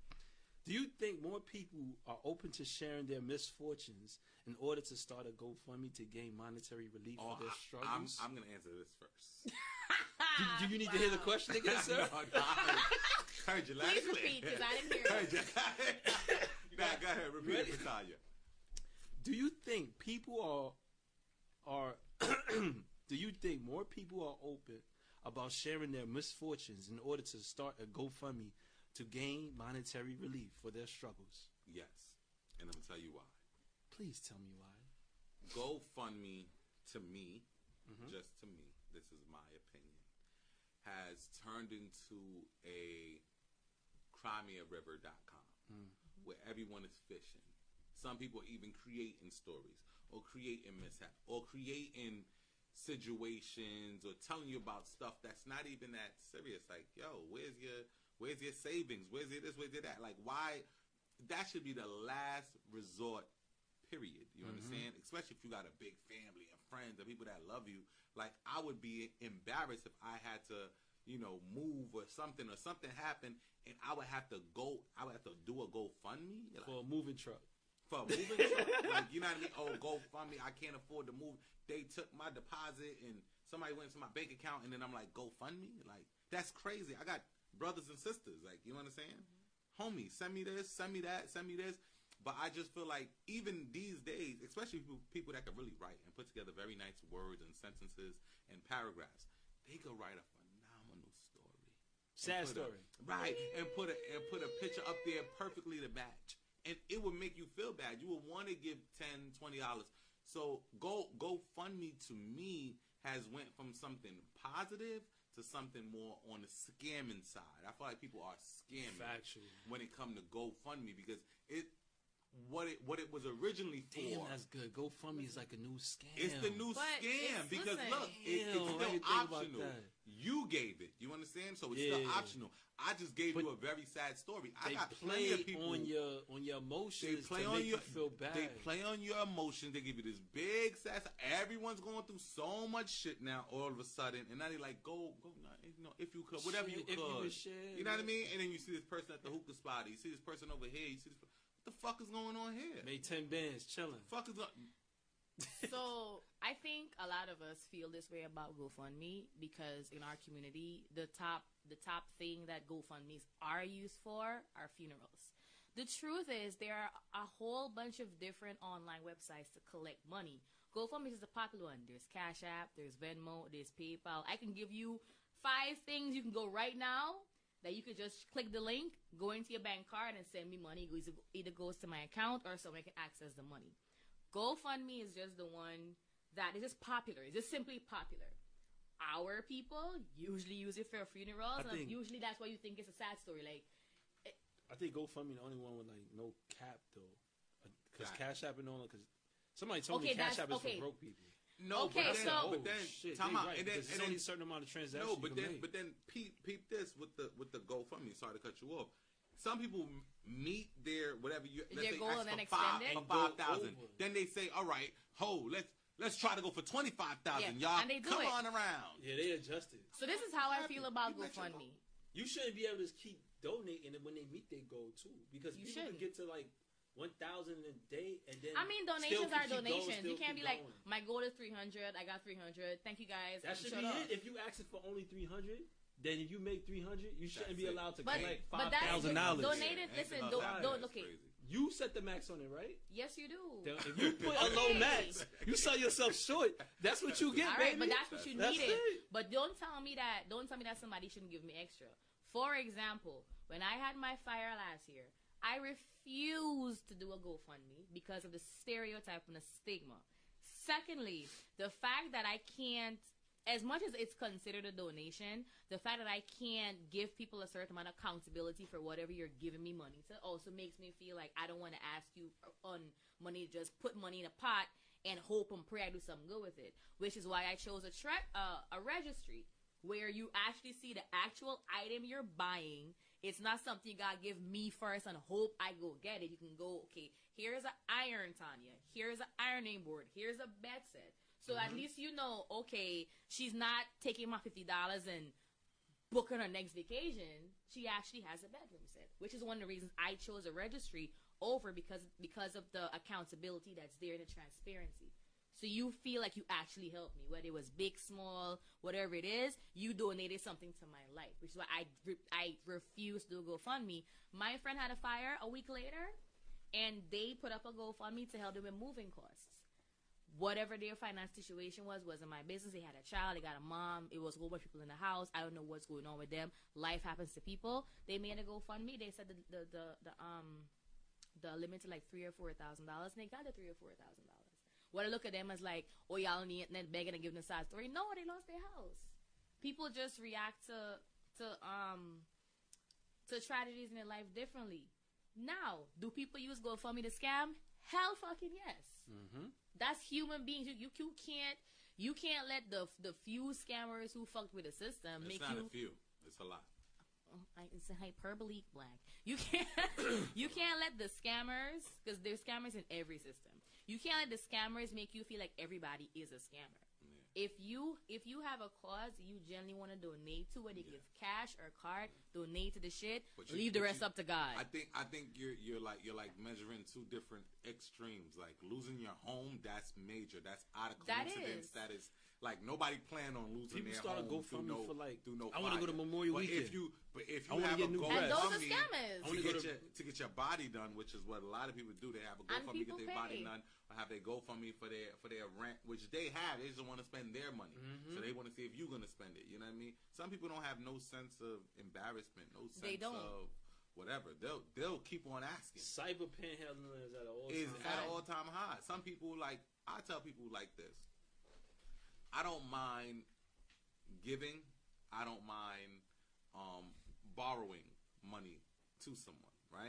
Do you think more people are open to sharing their misfortunes in order to start a GoFundMe to gain monetary relief Oh, for their I, I'm, struggles? I'm going to answer this first. do, do you need to hear the question again, sir? no, no, I heard you loud Please and clear. repeat because I didn't hear it. Heard you. Nah, go ahead. Repeat Ready? it, Natalia. Do you think people are are do you think more people are open about sharing their misfortunes in order to start a GoFundMe to gain monetary relief for their struggles? Yes. And I'm going to tell you why. Please tell me why. GoFundMe, to me, Mhm. just to me, this is my opinion, has turned into a cry me a river dot com Mm. where everyone is fishing. Some people are even creating stories or creating mishap or creating situations or telling you about stuff that's not even that serious. Like, yo, where's your where's your savings? Where's your this? Where's your that? Like, why? That should be the last resort. Period. You Mhm. understand? Especially if you got a big family and friends and people that love you. Like, I would be embarrassed if I had to, you know, move or something or something happened and I would have to go. I would have to do a GoFundMe. Like, For a moving truck. for a moving truck. Like, you know what I mean? Oh, GoFundMe, I can't afford to move. They took my deposit and somebody went to my bank account and then I'm like, GoFundMe? Like, that's crazy. I got brothers and sisters. Like, you know what I'm saying? Homie, send me this, send me that, send me this. But I just feel like even these days, especially people, people that can really write and put together very nice words and sentences and paragraphs, they could write a phenomenal story. Sad put a- story. Right, and put a and put a picture up there perfectly to match, and it would make you feel bad. You would want to give ten, twenty dollars. So go GoFundMe to me has went from something positive to something more on the scamming side. I feel like people are scamming Factual. when it comes to GoFundMe because it what it what it was originally for. Damn, that's good. GoFundMe is like a new scam. It's the new But scam it's- because listen. look, it, Damn, it's I still didn't think about optional. that. You gave it. You understand? So it's still Yeah. optional. I just gave But you a very sad story. I They got play plenty of people. on your on your They emotions play to on make your. you feel bad. They play on your emotions. They give you this big sad. Everyone's going through so much shit now. All of a sudden, and now they like go go. You know, if you could, whatever Shit, you if could. you could share, You know what I yeah. mean? And then you see this person at the hookah spot. You see this person over here. You see this. What the fuck is going on here? Made ten bands chilling. Fuck is going. So I think a lot of us feel this way about GoFundMe because in our community, the top the top thing that GoFundMe's are used for are funerals. The truth is there are a whole bunch of different online websites to collect money. GoFundMe is the popular one. There's Cash App, there's Venmo, there's PayPal. I can give you five things you can go right now that you could just click the link, go into your bank card, and send me money. It goes- either goes to my account or someone can access the money. GoFundMe is just the one that is just popular. It's just simply popular. Our people usually use it for funerals, I and think- usually that's why you think it's a sad story. Like, I think GoFundMe the only one with like no cap though, because Right. Cash App and all that. Because somebody told Okay, me Cash that's- App is okay. for broke people. No, Okay, but then, so- but then, oh, shit, time they out, right, and then, because and it's only then a certain amount of transactions. no, you but can then, make. but then, peep, peep this with the with the GoFundMe. Sorry to cut you off. Some people m- meet their whatever you let's Their say goal ask and then for extend five, it? for And go five thousand. over. Then they say, all right, ho, let's let's try to go for twenty five thousand, Yeah, y'all. and they do Come it. on around. yeah, they adjusted. so this is how I feel about You mentioned- GoFundMe. You shouldn't be able to keep donating it when they meet their goal too, because You people can shouldn't. get to like one thousand a day, and then I mean, still donations can are keep going, donations. still You can't keep be like, going. my goal is three hundred. I got three hundred. Thank you guys. That should Shut be up. it. If you ask it for only three hundred, then if you make three hundred, you shouldn't That's be it. allowed to But, collect but five that's thousand dollars. donated. Yeah, Listen, ain't don't, about don't that. okay. That's crazy. You set the max on it, right? Yes, you do. Then if you put a low Okay. max, you sell yourself short. That's what you get, All baby. right, but that's what you That's needed. it. But don't tell me that. Don't tell me that somebody shouldn't give me extra. For example, when I had my fire last year, I refused to do a GoFundMe because of the stereotype and the stigma. Secondly, the fact that I can't, as much as it's considered a donation, the fact that I can't give people a certain amount of accountability for whatever you're giving me money to also makes me feel like I don't want to ask you on money to just put money in a pot and hope and pray I do something good with it. Which is why I chose a tre- uh, a registry where you actually see the actual item you're buying. It's not something you gotta give me first and hope I go get it. You can go, okay, here's an iron, Tanya. Here's an ironing board. Here's a bed set. So at least you know, okay, she's not taking my fifty dollars and booking her next vacation. She actually has a bedroom set, which is one of the reasons I chose a registry over because because of the accountability that's there and the transparency. So you feel like you actually helped me, whether it was big, small, whatever it is. You donated something to my life, which is why I re- I refused to do a GoFundMe. My friend had a fire a week later, and they put up a GoFundMe to help them with moving costs. Whatever their finance situation was, wasn't my business. They had a child, they got a mom. It was a whole bunch of people in the house. I don't know what's going on with them. Life happens to people. They made a GoFundMe. They said the the the, the um the limit to like three or four thousand dollars, and they got the three or four thousand dollars. What I look at them as like, oh, y'all on the internet begging and giving a side story. No, they lost their house. People just react to to um to tragedies in their life differently. Now, do people use GoFundMe to scam? Hell fucking yes. Mm-hmm. That's human beings. You, you you can't you can't let the the few scammers who fucked with the system It's make not you. a few. It's a lot. Oh, I- it's a hyperbole black. You can't you can't let the scammers, because there's scammers in every system. You can't let the scammers make you feel like everybody is a scammer. If you if you have a cause you generally want to donate to, whether Yeah. it's cash or card, donate to the shit. But you- Leave the but rest you- up to God. I think I think you're you're like you're like measuring two different extremes. Like losing your home, that's major. That's out of That coincidence. is. That is like nobody planned on losing People their started home GoFundMe through no, for, like, through no I wanna go to fire. Memorial but Weekend. If you but if I you wanna have get a new GoFundMe bread. And those are scammers. I wanna to go get to- your to get your body done, which is what a lot of people do. They have a And GoFundMe, people get their body pay. done, or have their GoFundMe for their for their rent, which they have. They just want to spend their money, Mhm. so they want to see if you're gonna spend it. You know what I mean? Some people don't have no sense of embarrassment, no sense They don't. of whatever. They'll they'll keep on asking. Cyber panhandling is at an all Is time at high. an all time high. Some people like I tell people like this. I don't mind giving. I don't mind um, borrowing money to someone, right?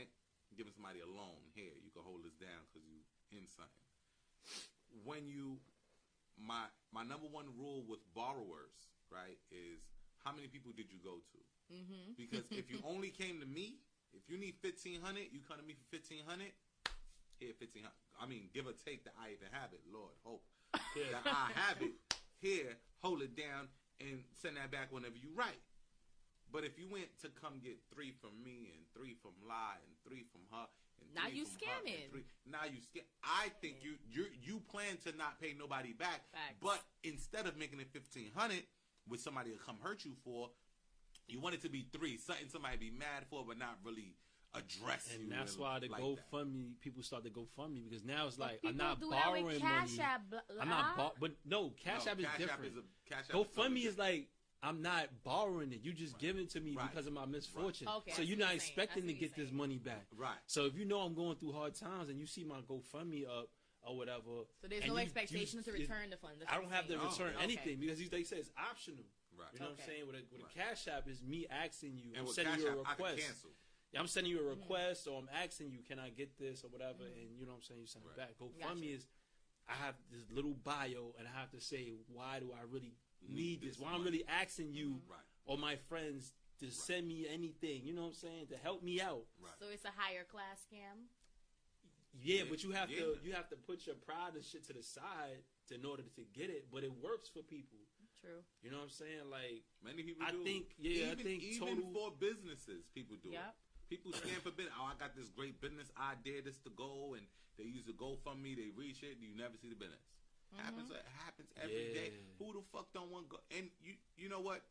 giving somebody a loan. Here, you can hold this down because you in something. When you, my my number one rule with borrowers, right, is how many people did you go to? Mm-hmm. Because if you only came to me, if you need fifteen hundred, you come to me for fifteen hundred. Here, fifteen hundred. I mean, give or take that I even have it. Lord, hope Yeah. that I have it. Here, hold it down and send that back whenever you write. But if you went to come get three from me and three from Lai and three from her and Now three you from her and scamming. three, now you scam. I think you you you plan to not pay nobody back. Facts. But instead of making it fifteen hundred with somebody to come hurt you for, you want it to be three, something somebody be mad for, but not really address you. And that's and why the like GoFundMe people start to GoFundMe because now it's like But I'm not people do that borrowing with money. Cash App, blah, Uh-huh. I'm not, blah. bar- but no, Cash No, App is Cash different. App is a, Cash App is GoFundMe something is like I'm not borrowing it. You just Right. giving it to me Right. because of my misfortune. Right. Okay, so I you're see not what you're saying. expecting I to see get what you're this saying. money back. Right. So if you know I'm going through hard times and you see my GoFundMe up or whatever, So there's and no you- expectation you- to return the funds. That's I what don't have to you're Oh, return okay. anything because these- they say it's optional. Right. You know what I'm Okay. saying? With a, with Right. a Cash App is me asking you. And I'm with sending Cash you a App, I can request. cancel. Yeah, I'm sending you a Mm-hmm. request, or I'm asking you, can I get this or whatever, Mm-hmm. and you know what I'm saying, you send Right. it back. GoFundMe Gotcha. is, I have this little bio, and I have to say, why do I really Need need this this? Why I'm money. really asking you Mm-hmm. Right. or my friends to send me anything, you know what I'm saying, to help me out. Right. So it's a higher class scam. Yeah, Yeah, but you have yeah. to you have to put your pride and shit to the side to, in order to get it, but it works for people. True. You know what I'm saying? Like, Many people I do. think- yeah, I even, think even total- for businesses, people do Yep. it. People scam for business. Oh, I got this great business idea, this to go, and they use the GoFundMe, they reach it, and you never see the business. Happens. It happens every day. Yeah. Who the fuck don't want go? And you, you know what?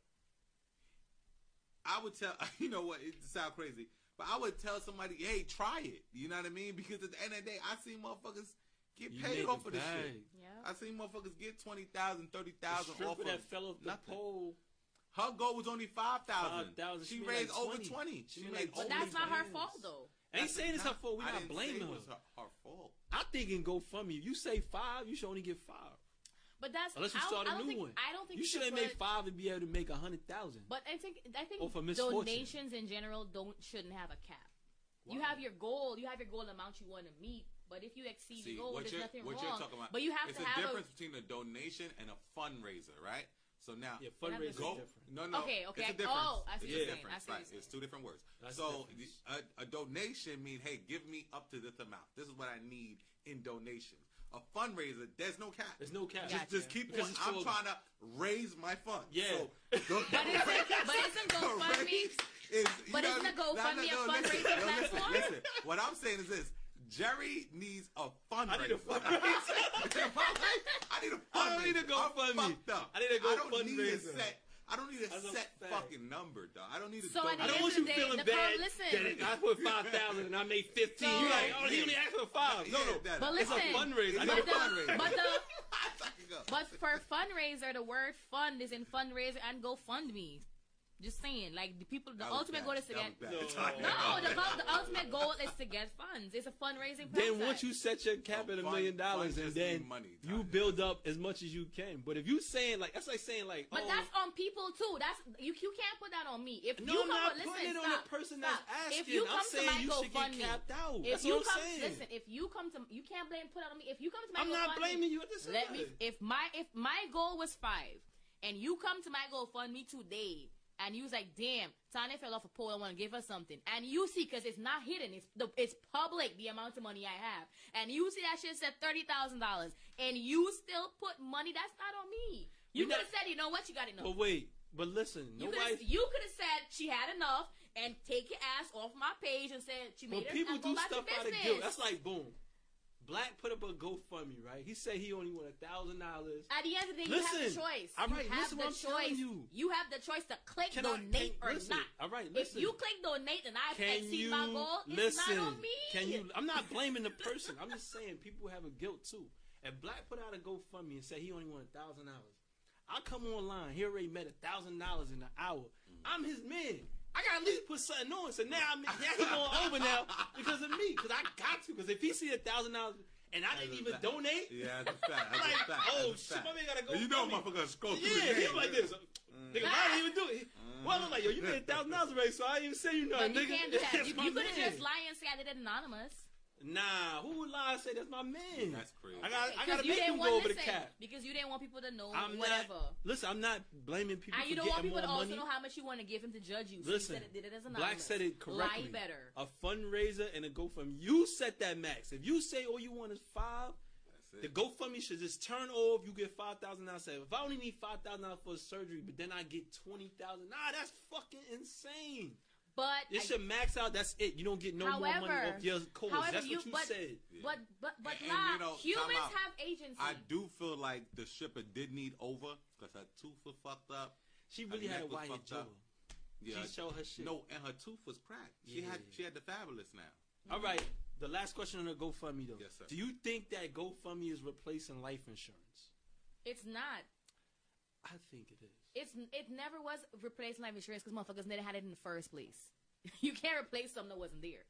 I would tell. You know what? It sounds crazy, but I would tell somebody, "Hey, try it." You know what I mean? Because at the end of the day, I see motherfuckers get you paid made off the of this bag. shit. Yeah. I seen motherfuckers get twenty thousand, thirty The thousand off stripper of that fell off the nothing. pole. Her goal was only five thousand. five thousand. She, She made raised like over twenty. twenty. She She, made made like over But that's not her bands. fault though. Ain't That's saying it's her not- fault. We're I not didn't say blaming it her. was her, her fault. I think in GoFundMe, if you say five, you should only get five. But that's Unless you I, start I a don't new think, one. I don't think You should have put- made five to be able to make a hundred thousand. But I think I think Or for misfortune. donations in general don't shouldn't have a cap. You Why? have your goal. You have your goal amount you want to meet. But if you exceed See, the goal, what there's you're, nothing what wrong. you're talking about, But you have it's to a have difference between a donation and a fundraiser, right? So now, Yeah, What fundraising is go, different. no, no, Okay, okay, it's a I- difference. oh, I see it's what a you're saying. difference, I see what right? you're It's two different words. That's so the the, difference. a, a donation means, hey, give me up to this amount. This is what I need in donations. A fundraiser, there's no cap. There's no cap. Just, Gotcha. just keep Because going. it's I'm for- trying to raise my funds. Yeah. So, But isn't, but isn't GoFundMe? raise is, you But know, isn't a no, no, GoFundMe no, a listen, fundraising no, listen, platform? Listen, what I'm saying is this. Jerry needs a fundraiser. I need a fundraiser. I need a fundraiser. I don't need a GoFundMe. I'm fucked up. I need a I don't need a GoFundraiser. set. I don't need a That's a set fact. fucking number, dog. I don't need a. So at the I donation. don't end want of you the day, feeling the bad com- listen. that it, I put five thousand and I made fifteen. So- You're like, oh, he Yeah. only asked for five. No, Yeah, no. that- But It's a listen, fundraiser. I It's need a a but the, fundraiser. but the Fucking up. But for fundraiser, the word fund is in fundraiser and GoFundMe. Just saying, like the people, the That was ultimate bad. goal is to That get. was bad. No. No, the, goal- the ultimate goal is to get funds. It's a fundraising process. Then once you set your cap Oh, at a fun- million dollars, fun and just then need money, you Tanya. build up as much as you can. But if you saying like that's like saying like, But oh, that's on people too. That's you. You can't put that on me. If no, you I'm come, not listen, putting it on stop, the person stop. that's asking. If you come I'm to saying my you should get GoFundMe, capped out. if That's you what I'm come, saying. listen. If you come to, you can't blame put it on me. If you come to my I'm not GoFundMe, blaming you at this Let time. me. If my if my goal was five, and you come to my GoFundMe today, and you was like, "Damn, Tanya fell off a pole. I want to give her something," and you see, because it's not hidden, it's the it's public the amount of money I have, and you see that shit said thirty thousand dollars, and you still put money. That's not on me. You You're could not- have said, "You know what? You got enough." But wait, but listen, You nobody. could you could have said she had enough and take your ass off my page and said she made But her people and go do back stuff to out of business. guilt. That's like boom. Black put up a GoFundMe, right? He said he only want a thousand dollars. At the end of the day, you have the Listen, choice. all You right, have listen the what I'm telling choice. you. have the choice to click Can I- donate can- or listen, not. all right, If listen. you click donate and I Can exceed you my goal, it's listen? not on me. Can you? I'm not blaming the person. I'm just saying people have a guilt too. If Black put out a GoFundMe and said he only want a thousand dollars, I come online. He already made a thousand dollars in an hour. I'm his man. I gotta at least put something on. So now I'm now he going over now because of me. Because I got to. Because if he see a thousand dollars and I didn't That's a even fact. donate, Yeah, that's a fact. That's like, a fact. oh That's a shit, fact. my man gotta go. You know, fund me. motherfuckers scroll through Yeah, the he game. like this. Nigga, I didn't even do it. Well, I look like, yo, you made a thousand dollars already, so I didn't even say you But nothing, you nigga. can't do that. That's You, my you could have man. just lie and say I did it anonymous. Nah, who would lie and say that's my man? That's crazy. I got, I Because gotta you make didn't him want go over the listen, cap. because you didn't want people to know I'm whatever. not. Listen, I'm not blaming people And for you don't want getting people to more also money. know how much you want to give him to judge you. So Listen, you said it, did it as anonymous. Black said it correctly. Lie better. A fundraiser and a GoFundMe. You set that max. If you say all you want is five, That's the it. GoFundMe should just turn off. You get five thousand dollars. If I only need five thousand dollars for a surgery, but then I get twenty thousand, nah, that's fucking insane. But It I- should max out. That's it. You don't get no more money However- off your cause. however, That's you- what you but- said. Yeah. but but but And- and, lie. you know, Humans time out. have agency. I do feel like the shipper did need over because her tooth was fucked up. She Her really had a neck was wire fucked jaw. up. Yeah, She showed her shit. No, and her tooth was cracked. She Yeah. had she had the fabulous now. All right. The last question on the GoFundMe though. Yes, sir. Do you think that GoFundMe is replacing life insurance? It's not. I think it is. It's it never was replacing life insurance because motherfuckers never had it in the first place. You can't replace something that wasn't there.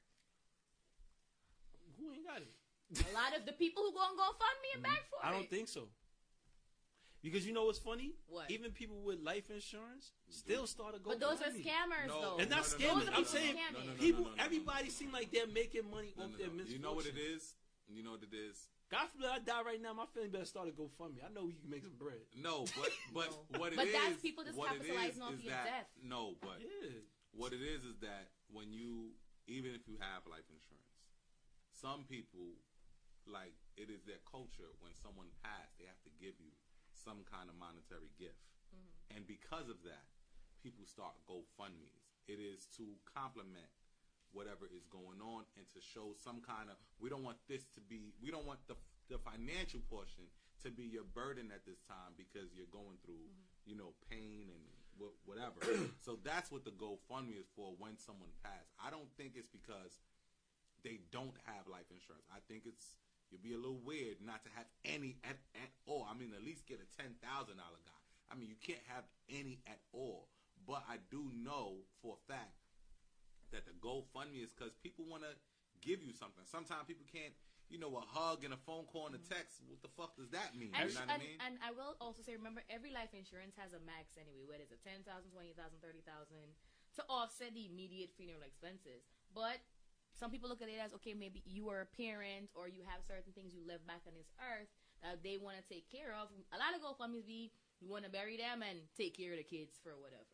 Who ain't got it? A lot of the people who go and GoFundMe and back for I it. don't think so. Because you know what's funny? What? Even people with life insurance still start to go. But those are scammers, No. though. And not No, no, no, scamming. no, no, I'm no, saying no, no, no, no, people. no, no, no, everybody no. seem like they're making money No, off no, their no. misfortune. You know what it is? You know what it is? God forbid I die right now. My family better start a GoFundMe. I know we can make some bread. No, but but No. what it But is? that's people just what it capitalizing is off is your that, death. No, but Yeah. what it is is that when you, even if you have life insurance, some people, like, it is their culture when someone passed, they have to give you some kind of monetary gift. Mm-hmm. And because of that, people start GoFundMes. It is to complement whatever is going on and to show some kind of, we don't want this to be, we don't want the the financial portion to be your burden at this time because you're going through, Mm-hmm. you know, pain and wh- whatever. So that's what the GoFundMe is for when someone passed. I don't think it's because they don't have life insurance. I think it's, you'd be a little weird not to have any at, at all. I mean, at least get a ten thousand dollars guy. I mean, you can't have any at all. But I do know for a fact that the GoFundMe is because people want to give you something. Sometimes people can't, you know, a hug and a phone call and a text. What the fuck does that mean? And, you know and, what I mean? and I will also say, remember, every life insurance has a max anyway, whether it's a ten thousand, twenty thousand, thirty thousand, to offset the immediate funeral expenses. But some people look at it as, okay, maybe you are a parent or you have certain things you left back on this earth that they want to take care of. A lot of GoFundMes be, you want to bury them and take care of the kids for whatever.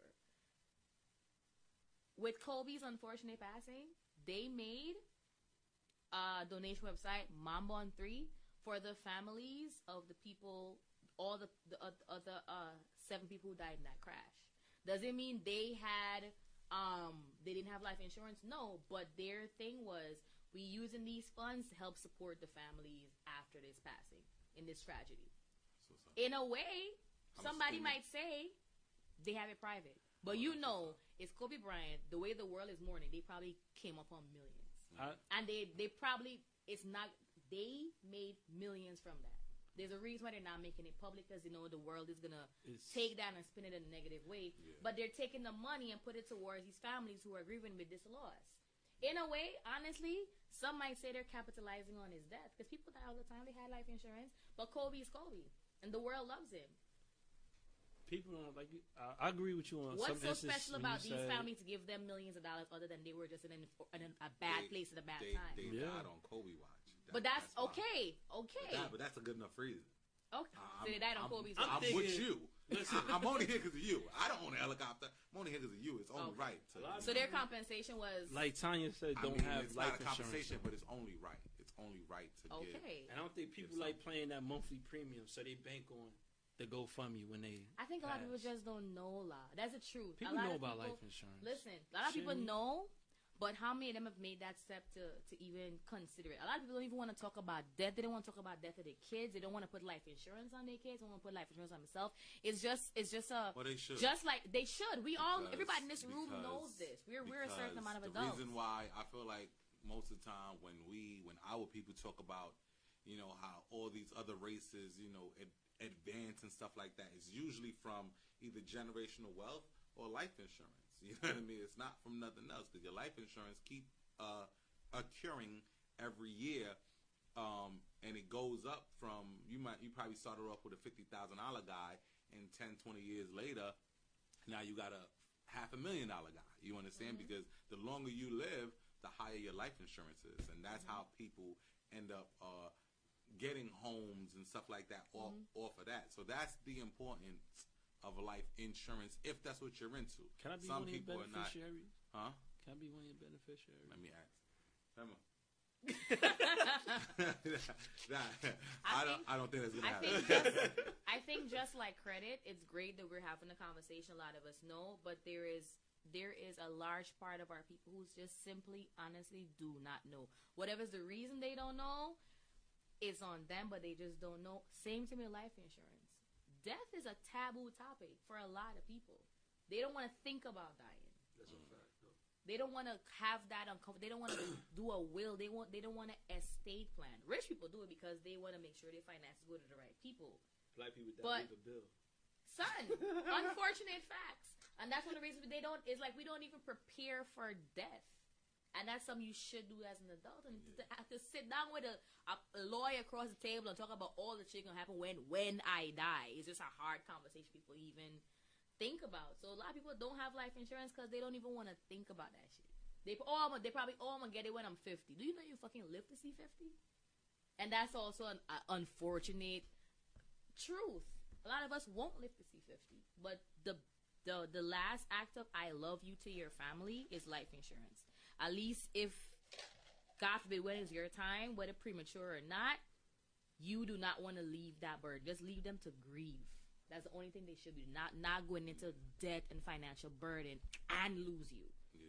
With Kobe's unfortunate passing, they made a donation website, Mamba on three, for the families of the people, all the the other uh, seven people who died in that crash. Does it mean they had, um, they didn't have life insurance? No, but their thing was, we using these funds to help support the families after this passing, in this tragedy. So, so. In a way, I'm somebody assuming- might say they have it private. But you know, it's Kobe Bryant. The way the world is mourning, they probably came upon millions. I, And they, they probably, it's not, they made millions from that. There's a reason why they're not making it public because, you know, the world is going to It's- take that and spin it in a negative way. Yeah. But they're taking the money and put it towards these families who are grieving with this loss. In a way, honestly, some might say they're capitalizing on his death because people die all the time. They had life insurance. But Kobe is Kobe. And the world loves him. people don't like. I, I agree with you on What's some so instances special when about you these said- families to give them millions of dollars other than they were just in, an, in a bad They- place at a bad they, time? They Yeah. died on Kobe watch. That- but that's, why. okay. But, Okay. that- but that's a good enough reason. Okay. I'm, So they died on I'm, Kobe's I'm, watch. thinking- with you. Listen. I'm only here because of you. I don't own a helicopter. I'm only here because of you. It's only Okay. right. To, A lot of So their compensation was Like Tanya said, I don't mean, have it's life not a insurance. compensation, but it's only right. It's only right to give. okay. And I don't think people Give like some. playing that monthly premium, so they bank on the GoFundMe when they. I think a lot of people pass. just don't know, la. That's the truth. People a lot know of about people, life insurance. Listen, a lot of people Shouldn't- know, but how many of them have made that step to, to even consider it? A lot of people don't even want to talk about death. They don't want to talk about death of their kids. They don't want to put life insurance on their kids. They don't want to put life insurance on themselves. It's just, it's just a, Well, they should. just like they should. We all, Because- everybody in this room because- knows this. We're we're a certain because amount of the adults. reason why I feel like most of the time when we, when our people talk about, you know, how all these other races, you know, ad- advance and stuff like that, is usually from either generational wealth or life insurance. You know what I mean? It's not from nothing else because your life insurance keep uh, occurring every year, um, and it goes up from you might you probably started off with a fifty thousand dollar guy, and ten, twenty years later, Now you got a half a million dollar guy. You understand? Mm-hmm. Because the longer you live, the higher your life insurance is, and that's mm-hmm. how people end up uh, getting homes and stuff like that off, mm-hmm. off of that. So that's the importance of life insurance if that's what you're into. Can I be Some one of your people are not. beneficiaries? Huh? Can I be one of your beneficiaries? Let me ask. Emma. nah, I, I don't. I don't think that's gonna I happen. think, just, I think just like credit, it's great that we're having a conversation. A lot of us know, but there is there is a large part of our people who just simply, honestly, do not know. Whatever's the reason they don't know, it's on them, but they just don't know. Same thing with life insurance. Death is a taboo topic for a lot of people. They don't want to think about dying. That's a fact. They don't want to have that uncomfortable. They don't want to do a will. They want. They don't want an estate plan. Rich people do it because they want to make sure their finances go to the right people. Black people that But- leave a bill. Son, unfortunate facts, and that's one of the reasons they don't. Is like we don't even prepare for death, and that's something you should do as an adult. And to have to sit down with a, a lawyer across the table and talk about all the shit gonna happen when when I die is just a hard conversation people even think about. So a lot of people don't have life insurance because they don't even want to think about that shit. They oh, I'm, they probably oh, I'm gonna get it when I'm fifty. Do you know you fucking live to see fifty? And that's also an uh, unfortunate truth. A lot of us won't live to see fifty. But the the the last act of I love you to your family is life insurance. At least if God forbid when it's your time, whether premature or not, you do not want to leave that burden. Just leave them to grieve. That's the only thing they should be. Not not going into debt and financial burden and lose you. Yeah.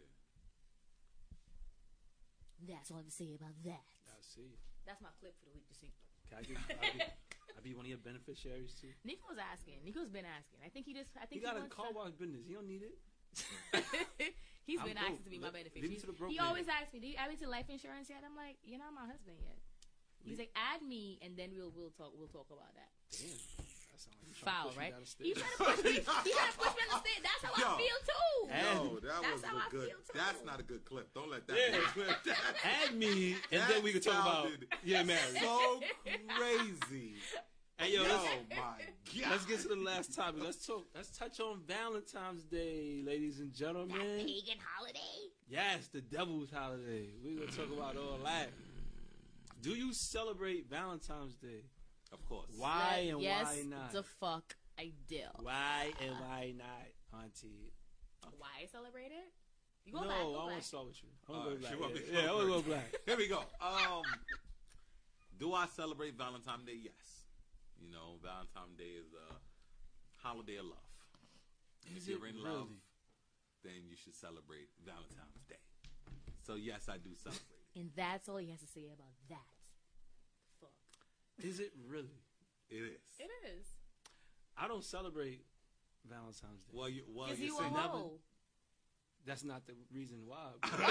That's all I have to say about that. I see. That's my clip for the week to see. Can I, get, I, be, I be one of your beneficiaries too? Nico's asking. Nico's been asking. I think he just. I He think got he a wants car to- wash business. He don't need it. He's I'm been broke. asking to be my Leave- beneficiary. leave me to the broke He man. always asks me, "Do you add me to life insurance yet?" I'm like, "You're not my husband yet." He's like, "Add me, and then we'll we'll talk we'll talk about that." Damn. That sound like you trying to Foul, push me right? down the He stairs. trying to push me. He trying to push me on the stage. That's how Yo. I feel too. Add No, me. that That's was how a I good. feel, too. That's not a good clip. Don't let that. Yeah. be a clip. Add me, and That then we can talk about sounded yeah, married. So crazy. Hey, yo, Oh let's, my god. let's get to the last topic. Let's talk. Let's touch on Valentine's Day, ladies and That gentlemen. pagan holiday. Yes, the devil's holiday. We're gonna talk about all that. Do you celebrate Valentine's Day? Of course. Why Let- and yes, why not? the fuck I do. Why and why not, Auntie? Why celebrate it? You go no, back. Go I back. want to start with you. I want All to right, go she black. want me Yeah, to yeah, I go want to go first. black. Here we go. Um, do I celebrate Valentine's Day? Yes. You know, Valentine's Day is a holiday of love. Is if you're it in love, really? then you should celebrate Valentine's Day. So yes, I do celebrate it. And that's all he has to say about that. Fuck. Is it really? It is. It is. I don't celebrate Valentine's Day. Well, you well Because you you see a never- hoe. That's not the reason why.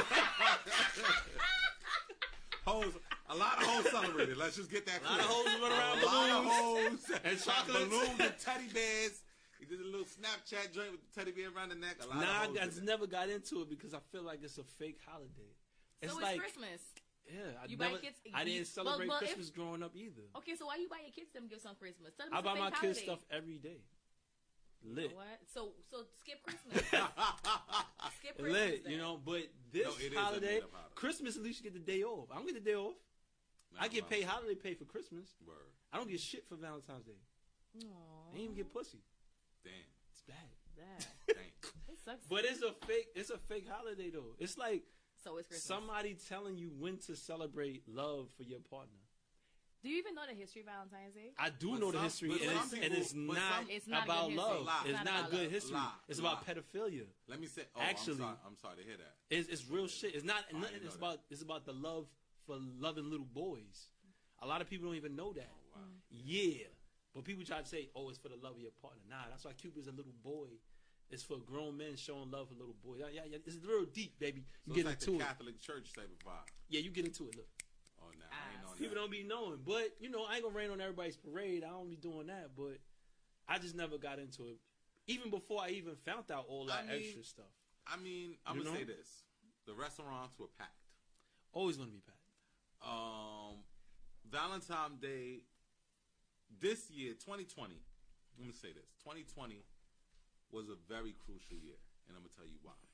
hoes. A lot of hoes celebrated. Let's just get that. A lot of clear. hoes run around A lot of balloons hoes and chocolates. balloons and teddy bears. He did a little Snapchat joint with the teddy bear around the neck. A lot Nah, of hoes I did just that. never got into it because I feel like it's a fake holiday. It's So like it's Christmas. yeah, I You buy never. kids- I you- didn't celebrate well, well, if- Christmas growing up either. Okay, so why you buy your kids them gifts on Christmas? Tell them I it's a buy my fake kids holiday. stuff every day. Lit. What? So so skip Christmas. skip Christmas. Lit, then. you know, but this No, it is a holiday, made-up holiday. Christmas, at least you get the day off. I don't get the day off. I get paid holiday pay for Christmas. Word. I don't get shit for Valentine's Day. Aw, I didn't even get pussy. Damn. It's bad. that. Damn. It sucks. But it's a fake. It's a fake holiday though. It's like so it's Christmas. somebody telling you when to celebrate love for your partner. Do you even know the history of Valentine's Day? I do But know the some- history, but and some it's, and people- it's but not, some- It's not about good history. love. It's not It's not about good love. history. Lie. It's Lie. about pedophilia. Let me say. Oh, Actually- I'm sorry, I'm sorry to hear that. It's, it's real shit. It's not. Oh, I nothing. didn't It's know that. about. It's about the love for loving little boys. A lot of people don't even know that. Oh, wow. Yeah, but people try to say, "Oh, it's for the love of your partner." Nah, that's why Cupid's a little boy. It's for grown men showing love for little boys. Yeah, yeah, yeah. It's real deep, baby. You So get it's like into the it. Catholic Church type of vibe. Yeah, you get into it. Look, Oh, nah, Ah, I ain't on people that. don't be knowing, but you know, I ain't gonna rain on everybody's parade. I don't be doing that, but I just never got into it. Even before I even found out all that I mean, extra stuff. I mean, I'm You gonna know? say this: the restaurants were packed. Always gonna be packed. Um, Valentine's Day this year, twenty twenty. Let me say this: twenty twenty was a very crucial year, and I'm gonna tell you why.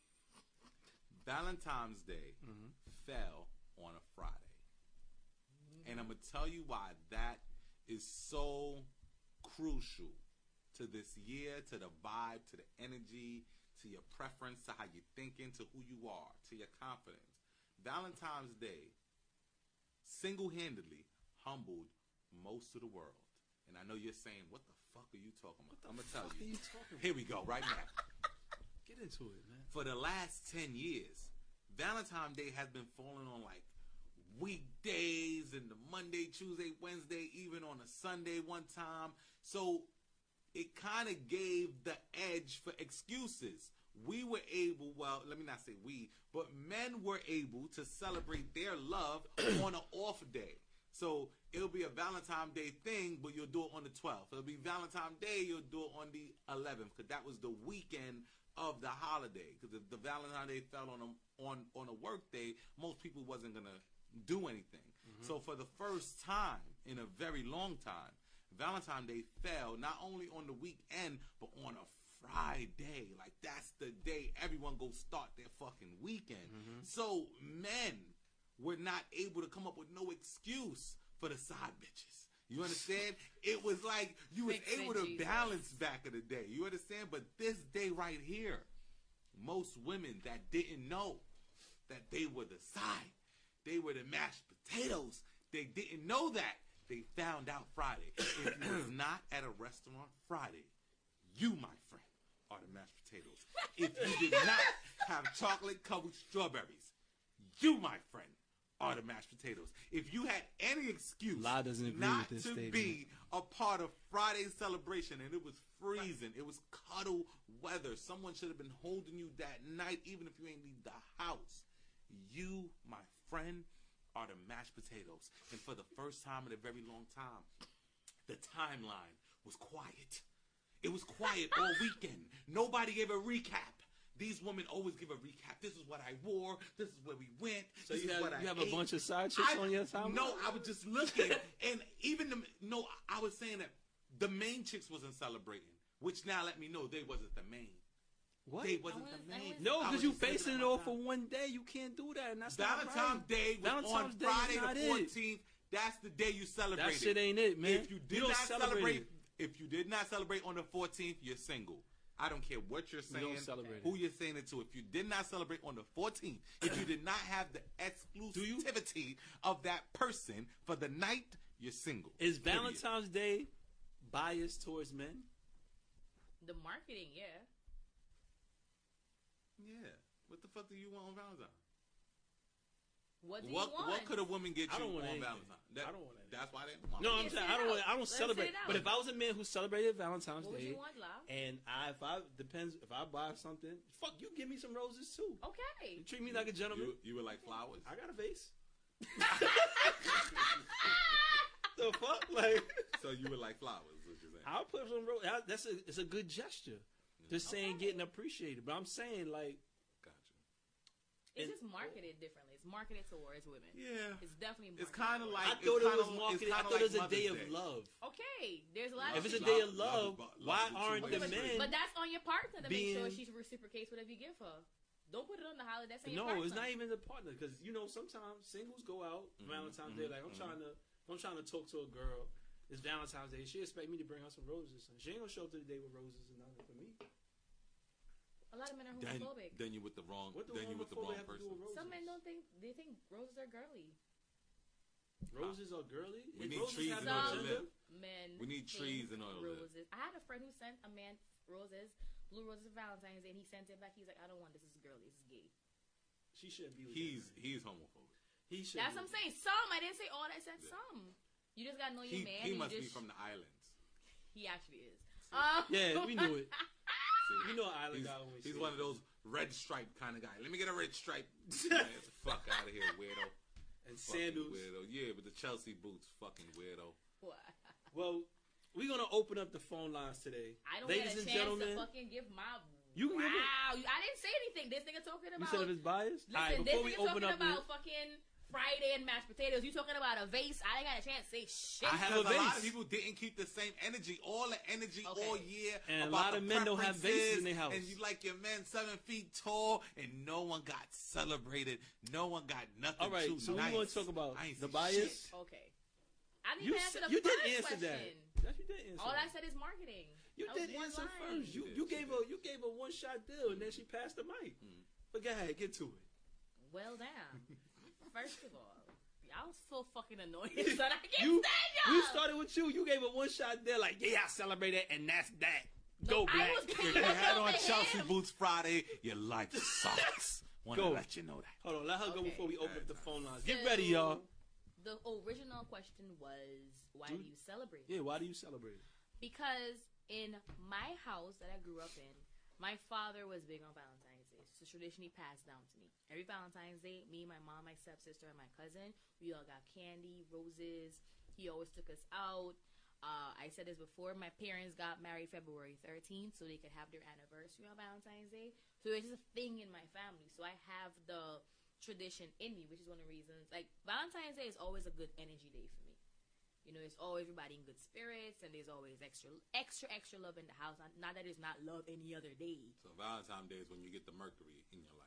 Valentine's Day Mhm. fell on a Friday, and I'm gonna tell you why that is so crucial to this year, to the vibe, to the energy, to your preference, to how you're thinking, to who you are, to your confidence. Valentine's Day single-handedly humbled most of the world. And I know you're saying, what the fuck are you talking about? I'm going to tell What are you. you talking about? Here we go, right now. Get into it, man. For the last ten years, Valentine's Day has been falling on like weekdays and the Monday, Tuesday, Wednesday, even on a Sunday one time. So it kind of gave the edge for excuses. We were able, well, let me not say we, but men were able to celebrate their love on an off day. So it'll be a Valentine's Day thing, but you'll do it on the twelfth. It'll be Valentine's Day, you'll do it on the eleventh, because that was the weekend of the holiday. Because if the Valentine's Day fell on a, on, on a work day, most people wasn't going to do anything. Mm-hmm. So for the first time in a very long time, Valentine's Day fell not only on the weekend, but on a Friday. Like, that's the day everyone go start their fucking weekend. Mm-hmm. So men were not able to come up with no excuse for the side bitches. You understand? It was like you was Fix able it, to Jesus. balance back in the day. You understand? But this day right here, most women that didn't know that they were the side, they were the mashed potatoes, they didn't know that. They found out Friday. If you was not at a restaurant Friday, you, my friend, are the mashed potatoes. If you did not have chocolate covered strawberries, you, my friend, are the mashed potatoes. If you had any excuse La doesn't agree not with this to statement. be a part of Friday's celebration, and it was freezing, it was cuddle weather, someone should have been holding you that night, even if you ain't leave the house, you, my friend, are the mashed potatoes. And for the first time in a very long time, the timeline was quiet. It was quiet all weekend. Nobody gave a recap. These women always give a recap. This is what I wore. This is where we went. So this you is have, what I you have ate. a bunch of side chicks I- on your timeline? No, I was just looking. And even the, no, I was saying that the main chicks wasn't celebrating, which now let me know they wasn't the main. What? They wasn't I was- the I main. was- No, I because was you just thinking basing it about off that. for one day. You can't do that, and that's not Valentine's right. Day was Valentine's on Day is Friday not the it. fourteenth. That's the day you celebrate. That shit ain't it, man. If you You did don't not celebrate celebrate, it. if you did not celebrate on the fourteenth, you're single. I don't care what you're You don't saying, celebrate who it. you're saying it to. If you did not celebrate on the fourteenth, if you did not have the exclusivity of that person for the night, you're single. Is Period. Valentine's Day biased towards men? The marketing, yeah. Yeah. What the fuck do you want on Valentine's? What do What you want? what could a woman get I you don't want on anything. Valentine's? That, I don't want anything. That's why they don't want No, it. I'm Sit saying it I don't. out. Want, I don't Let's celebrate. sit it out. But if I was a man who celebrated Valentine's What would Day, you want, Lau? and I, if I depends, if I buy something, fuck, you give me some roses too. Okay. You treat me like a gentleman. You, you would like flowers? I got a vase. The fuck, like So you would like flowers, what you're saying? I'll put some roses. That's a, it's a good gesture. Just saying, Okay. getting appreciated. But I'm saying, like, Gotcha. It's And- just marketed differently. It's marketed towards women. Yeah. It's definitely marketed. It's kind of like I it's thought it kinda- was marketed. it's I kinda thought it was like a day of Mother's Day. love. Okay, there's a lot If of it's a Love- day of love love, is bu- love why is a aren't two-way the street. men? But that's on your partner to make sure being- she reciprocates whatever you give her. Don't put it on the holiday. That's on your No, partner. it's not even the partner because you know sometimes singles go out Mhm, Valentine's mhm, Day. Like I'm mhm. trying to, if I'm trying to talk to a girl. It's Valentine's Day. She expect me to bring her some roses. She ain't gonna show up to the day with roses and nothing for me. A lot of men are Then, homophobic. then you with the wrong. What do Then you with the homophobic wrong have to do person. with roses? Some men don't think they think roses are girly. Roses are girly. We If need roses trees have in no order to gender, live. Men. We need think trees in order to live. roses. I had a friend who sent a man roses, blue roses for Valentine's Day, and he sent it back. He's like, I don't want this. This is girly. This is gay. she shouldn't be with He's that man. he's homophobic. He should. That's what I'm saying. Some. I didn't say all. I said Yeah. some. You just gotta know your He, man. he and must you be just, from the islands. He actually is. Um, Yeah, we knew it. See, You know, island he's, guy always. he's say one of it. those red stripe kind of guy. Let me get a red stripe. Man, get the fuck out of here, weirdo. And Fucking sandals. weirdo. Yeah, with the Chelsea boots, fucking weirdo. what? Well, we're gonna open up the phone lines today, I don't ladies get a and chance gentlemen. to fucking give my. You can wow, give it- you- I didn't say anything. This nigga talking You about. said if it's biased. Listen, All right, this before we nigga open talking up, about the, fucking Friday and mashed potatoes. You talking about a vase? I ain't got a chance to say shit. I have So a lot vase. of people didn't keep the same energy, all the energy Okay. all year. And a about lot the of men don't have vases in their house. And you like your men seven feet tall, and no one got celebrated. No one got nothing. All right, too so nice. we want to talk about I ain't the see bias. shit. Okay. I didn't You, even answer s- the you did first answer that. question. Yes, you did answer. All that. I said is marketing. You That was did one answer line. first. You did, you she gave did. a you gave a one shot deal, and then she passed the mic. Mm. But go ahead, get to it. Well, damn. First of all, y'all was so fucking annoying that I can't You stand y'all. we started with you. You gave a one shot deal, like yeah, I celebrated, and that's that. Go No, I black. was If you had on Him. Chelsea boots Friday, your life sucks. Want to Go. let you know that. Hold on, let her go Okay. before we open up the phone lines. Get So, ready, y'all. The original question was, why Dude. do you celebrate? Yeah, why do you celebrate? Because in my house that I grew up in, my father was big on Valentine's Day. It's a tradition he passed down to me. Every Valentine's Day, me, my mom, my stepsister, and my cousin, we all got candy, roses. He always took us out. Uh, I said this before. My parents got married February thirteenth so they could have their anniversary on Valentine's Day. So it's just a thing in my family. So I have the tradition in me, which is one of the reasons. Like, Valentine's Day is always a good energy day for me. You know, it's always everybody in good spirits, and there's always extra, extra, extra love in the house. Not, not that there's not love any other day. So Valentine's Day is when you get the Mercury in your life.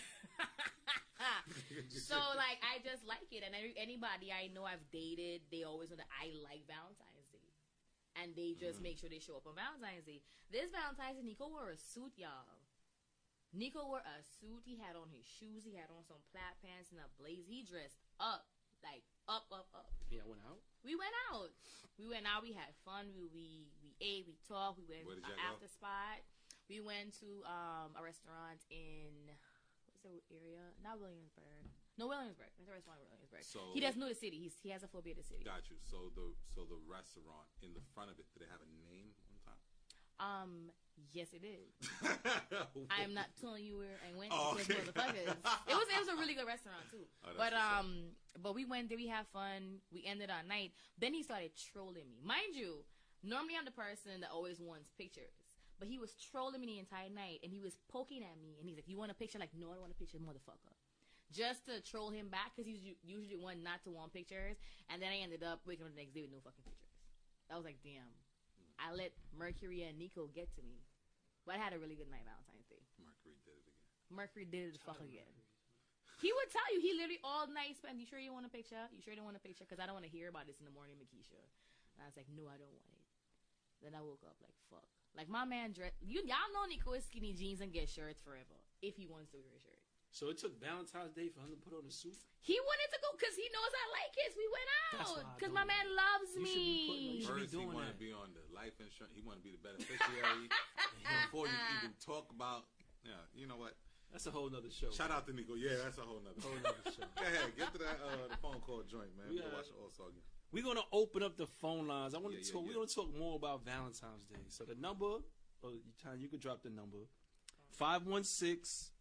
So, like, I just like it. And every, anybody I know I've dated, they always know that I like Valentine's Day. And they just Mhm. make sure they show up on Valentine's Day. This Valentine's Day, Nico wore a suit, y'all. Nico wore a suit. He had on his shoes. He had on some plaid pants and a blazer. He dressed up. Like, up, up, up. Yeah, I went out. We went out. We went out. We had fun. We we, we ate. We talked. We went Where did to y'all an go? after spot. We went to um, a restaurant in what's the area? Not Williamsburg. No, Williamsburg. There's a restaurant in Williamsburg. So He doesn't know the city. He's, he has a phobia of the city. Got you. So the so the restaurant in the front of it, did it have a name one time? Um, yes, it is. I'm not telling you where I went Oh, because okay. motherfuckers. It was it was a really good restaurant too. Oh, that's but what's up. um, but we went there. We had fun. We ended our night. Then he started trolling me. Mind you, normally I'm the person that always wants pictures. But he was trolling me the entire night, and he was poking at me, and he's like, "You want a picture?" Like, no, I don't want a picture, motherfucker. Just to troll him back, because he's u- usually one not to want pictures. And then I ended up waking up the next day with no fucking pictures. I was like, damn. I let Mercury and Nico get to me. But I had a really good night Valentine's Day. Mercury did it again. Mercury did it the fuck again. He would tell you, he literally all night spent, "You sure you want a picture? You sure you don't want a picture? Because I don't want to hear about this in the morning, Makisha." And I was like, no, I don't want it. Then I woke up like, fuck. Like, my man dress. You, y'all know Nico is skinny jeans and get shirts forever. If he wants to wear a shirt. So it took Valentine's Day for him to put on a suit. He wanted to go because he knows I like his. We went That's why out I because don't my man like- loves You should be putting- me. you should be First, he doing want that. to be on the life insurance. He want to be the beneficiary. Before you even talk about, yeah, you know what? That's a whole nother show. Shout out to Nico. Yeah, that's a whole nother. Whole nother show. Go ahead, get to that uh, the phone call joint, man. We We'll got- watch the All Star game. We're gonna open up the phone lines. I want to Yeah, yeah, talk. yeah. We're gonna talk more about Valentine's Day. So the number, oh, you time you could drop the number, five one six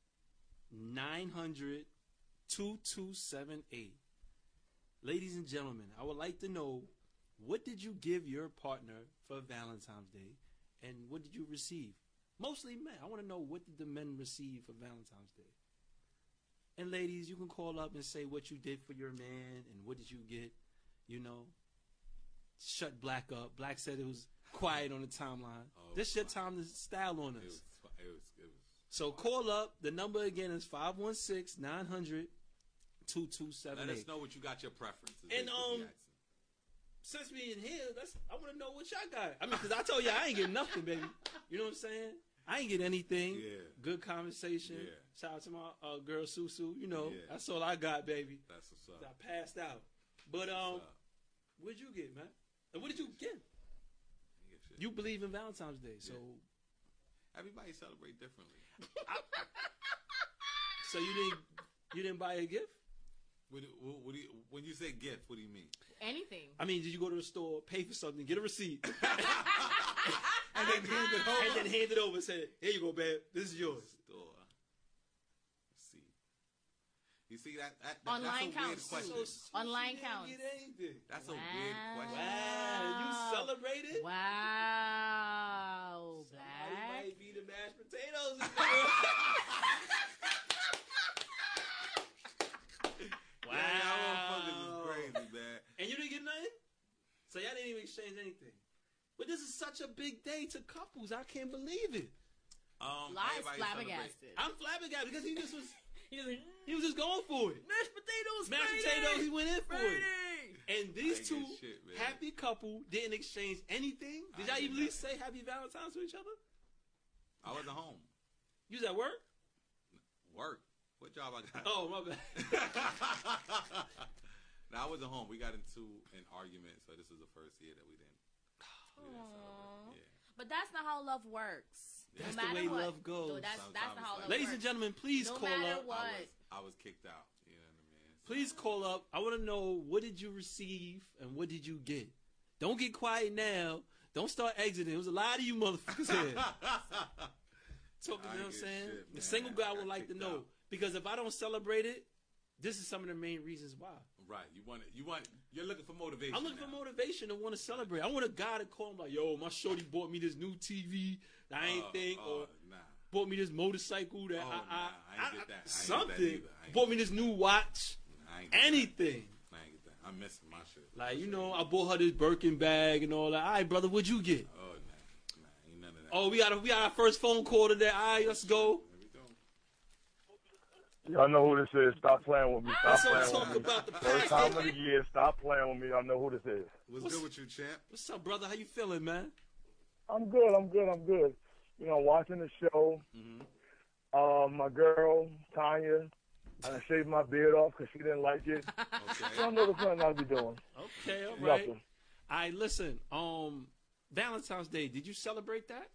nine hundred two two seven eight. Ladies and gentlemen, I would like to know, what did you give your partner for Valentine's Day, and what did you receive? Mostly men. I want to know, what did the men receive for Valentine's Day? And ladies, you can call up and say what you did for your man and what did you get. You know, shut Black up. Black said it was quiet on the timeline. Oh, this your time to style on It us. was, it was, it was. So call up. The number again is five one six nine hundred two two seven Let eight. us know what you got your preferences. And, basically um, asking. Since we in here, let's. I want to know what y'all got. I mean, because I told you I ain't get nothing, baby. You know what I'm saying? I ain't get anything. Yeah. Good conversation. Yeah. Shout out to my uh, girl Susu. You know, Yeah. that's all I got, baby. That's what's up. I passed out. But What's um, up? what'd you get, man? And what did you get? You get shit. You believe in Valentine's Day, so Everybody celebrate differently. so you didn't you didn't buy a gift? What, do- what, what do you, when you say gift, what do you mean? Anything. I mean, did you go to the store, pay for something, get a receipt, And then hand it over. and then hand it over and say, "Here you go, babe. This is yours." Store. Let's see. You see that? that, that Online that's a weird counts. question. So Online she didn't counts. get anything. That's a weird question. Wow, you celebrated? Wow, Somebody Black. might be the mashed potatoes. Wow. So y'all didn't even exchange anything. But this is such a big day to couples. I can't believe it. Um, Lies everybody flabbergasted. I'm flabbergasted because he just was He was like, he was just going for it. mashed potatoes, Mashed Friday! potatoes, he went in for it. Friday! And these I ain't two get shit, man. happy couple didn't exchange anything. I Did y'all ain't even get at least say happy Valentine's to each other? I wasn't home. You was at work? Work. What job I got? Oh, my bad. No, I wasn't home. We got into an argument, so this is the first year that we didn't. We didn't Aww. celebrate. Yeah. But that's not how love works. That's no the matter way what. love goes. No, that's, that's not how love Sometimes it's like- Ladies works. and gentlemen, please No call matter up. what. I was, I was kicked out. You know what I mean? So- Please call up. I want to know, what did you receive and what did you get? Don't get quiet now. Don't start exiting. There was a lot of you motherfuckers here. Talking, I you know what I'm ain't get saying? shit, The man. single guy I would got like to kicked know. out. Because if I don't celebrate it, this is some of the main reasons why. Right. You want it. You want. You're looking for motivation. I'm looking now. for motivation to want to celebrate. I want a guy to call him like, yo, my shorty bought me this new T V that I ain't Uh, think, uh, or nah. bought me this motorcycle that Oh, I, nah, I, I ain't get that. I ain't get that something. either. I ain't Bought get me this new watch, I ain't get anything. That. I ain't get that. I'm missing my shit. Like, you know, I bought her this Birkin bag and all that. All right, brother, what'd you get? Oh, nah. Nah. Ain't none of that. Oh, we got a, we got our first phone call today. All right, let's go. There we go. Y'all know who this is. Stop playing with me. Stop So playing talk with me. about the First time package. of the year. Stop playing with me. Y'all know who this is. What's, What's- good with you, champ? What's up, brother? How you feeling, man? I'm good. I'm good. I'm good. You know, watching the show. Mm-hmm. Uh, my girl Tanya. I shaved my beard off because she didn't like it. Okay. Y'all know the fun I'll be doing. Okay, all right. Nothing. All right, listen. Um, Valentine's Day. Did you celebrate that?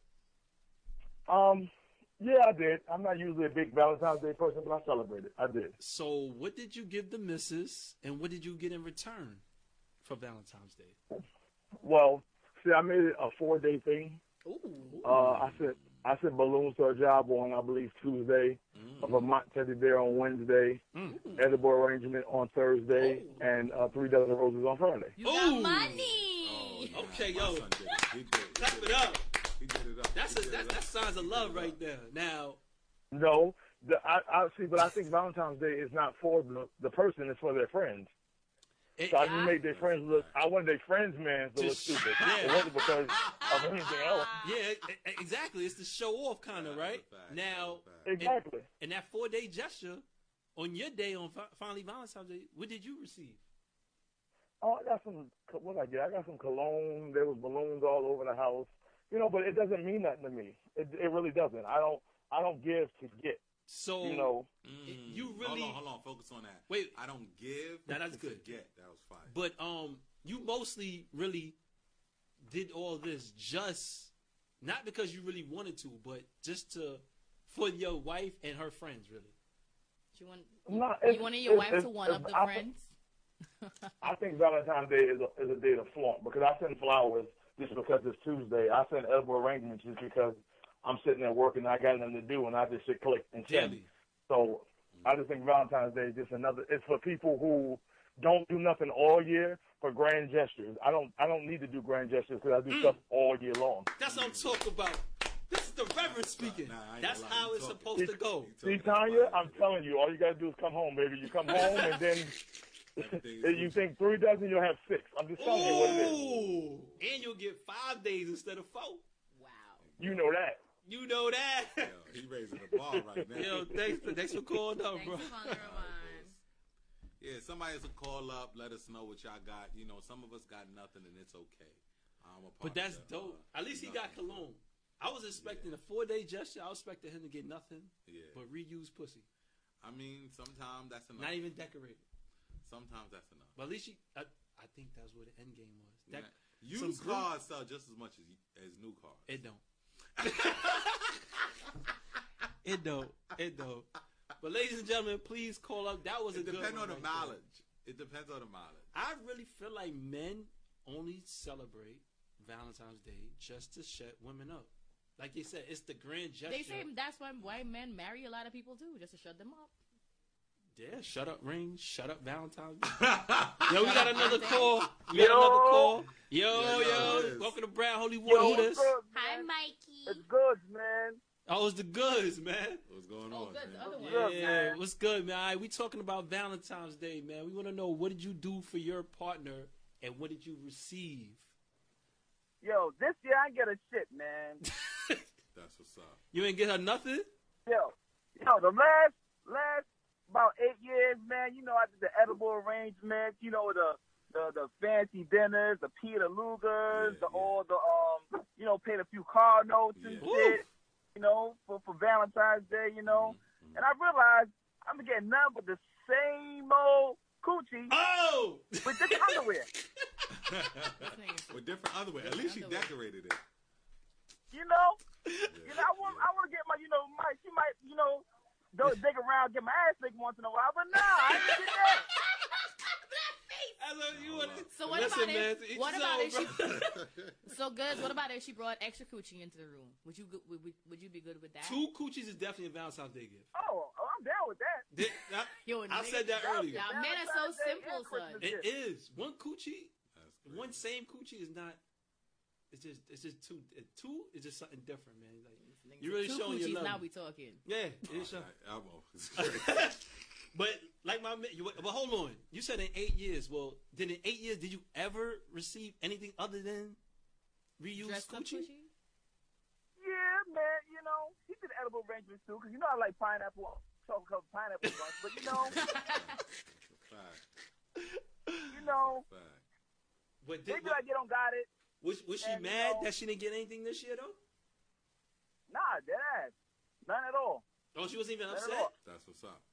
Um, yeah, I did. I'm not usually a big Valentine's Day person, but I celebrated. I did. So, what did you give the missus, and what did you get in return for Valentine's Day? Well, see, I made it a four day thing. Ooh. Uh, I sent I sent balloons to a job on I believe Tuesday, Mm. of a mock teddy bear on Wednesday, Mm. edible arrangement on Thursday, Oh. and uh, three dozen roses on Friday. You got Ooh. money. Oh, yeah. Okay, My yo. son did it. He did it. Clap He it did up. He did it up. That's He a, did that, it that up. signs of He love did it right up. there. Now, No, the, I, I see, but I think Valentine's Day is not for the, the person; it's for their friends. it, So I it- just made their friends look. I wanted their friends, man, to look Just- stupid. yeah. It wasn't because of anything else. yeah, it- it- exactly. It's the show off kind of, That's a right? fact. Now, That's a fact. Exactly. and that four day gesture on your day on fi- finally Valentine's Day, what did you receive? Oh, I got some. What I get? I got some cologne. There was balloons all over the house. You know, but it doesn't mean nothing to me. It, it really doesn't. I don't. I don't give to get. So, You know. Mm. you really- Hold on, hold on. Focus on that. Wait. I don't give. Now, that's to good. Forget. That was fire. but um, you mostly really did all this just not because you really wanted to, but just to for your wife and her friends, really. You, want, Not, you it's- wanted your it's- wife it's- to one up it's- the I- friends? I think Valentine's Day is a, is a day to flaunt because I send flowers just because it's Tuesday. I send edible arrangements just because I'm sitting there working and I got nothing to do and I just should click and send. Daily. So I just think Valentine's Day is just another. It's for people who don't do nothing all year for grand gestures. I don't. I don't need to do grand gestures because I do stuff all year long. That's what I'm talking about. This is the Reverend speaking. Nah, I ain't That's gonna lie. how You it's talking. supposed to go. You See, talking Tanya, about I'm it. telling you, all you gotta do is come home, baby. You come home and then Everything is if you Gucci. think three dozen, you'll have six. I'm just telling you what it is. Ooh, and you'll get five days instead of four. Wow. You know that. You know that. Yo, he raising the bar right now. Yo, thanks for, thanks for calling up, Thanks bro. for calling the line. Yeah, somebody has to call up, let us know what y'all got. You know, some of us got nothing, and it's okay. I'm a part But that's of the, dope. uh, At least he got nothing. cologne. I was expecting a four day gesture. I was expecting him to get nothing Yeah, but reuse pussy. I mean, sometimes that's enough. Not even decorated. Sometimes that's enough. But at least she, I, I think that's what the end game was. That, Yeah. some Used group- cars sell just as much as as new cars. It don't. It don't. It don't. But ladies and gentlemen, please call up. That was a It good depends one on the right there. mileage. It depends on the mileage. I really feel like men only celebrate Valentine's Day just to shut women up. Like you said, it's the grand gesture. They say that's why white men marry a lot of people too, just to shut them up. Yeah, shut up ring, shut up Valentine's Day. Yo, we got another Day. call. We got Yo. another call. Yo, Yeah, yo, it is. welcome to Brown Holy Water. Who this? Hi, Mikey. It's good, man. Oh, it's the goods, man. What's going Oh, on? good. The man? other one. Good, Yeah, man. what's good, man? All right, we talking about Valentine's Day, man. We want to know, what did you do for your partner and what did you receive? Yo, this year I ain't get a shit, man. That's what's up. You ain't get her nothing? Yo, yo, the last last about eight years, man. You know, I did the edible arrangements. You know, the the the fancy dinners, the Peter Lugers, Yeah, the yeah. all the um, you know, paid a few car notes and Yeah. shit. You know, for for Valentine's Day. You know, Mhm, mhm. and I realized I'm getting nothing but the same old coochie Oh! with this underwear. With different underwear. At least she Underwear. decorated it. You know, Yeah, you know, I want yeah. I want to get my, you know, my she might, you know, go dig around, get my ass licked once in a while, but nah, I didn't get that. I love you wanna, So what listen, about man, if- to each what his about own, if she- bro. So good. What about if she brought extra coochie into the room? Would you go- would, would, would you be good with that? Two coochies is definitely a Valentine's Day gift. Oh, oh, I'm down with that. Did- I, Yo, I nigga, said that Y'all- earlier. Y'all men are so Valentine's Day simple, and son. Christmas. It is. One coochie, That's crazy. one same coochie is not, it's just, it's just two. it- Two is just something different, man. Like, you really Two showing your coochies, love. now we talking. Yeah, Oh, it's show- I, I won't. But like my, man- you, but hold on. You said in eight years. Well, then in eight years, did you ever receive anything other than reused Dressed up coochie? coochie? Yeah, man, you know, he did edible arrangements too, because you know I like pineapple, chocolate covered pineapple bunch, but you know, Fact. you know, Fact. But did, maybe I get on got it. was was she and, you mad know- that she didn't get anything this year though? Nah, dead ass. None at all. Oh, she wasn't even None at upset. all. That's what's up.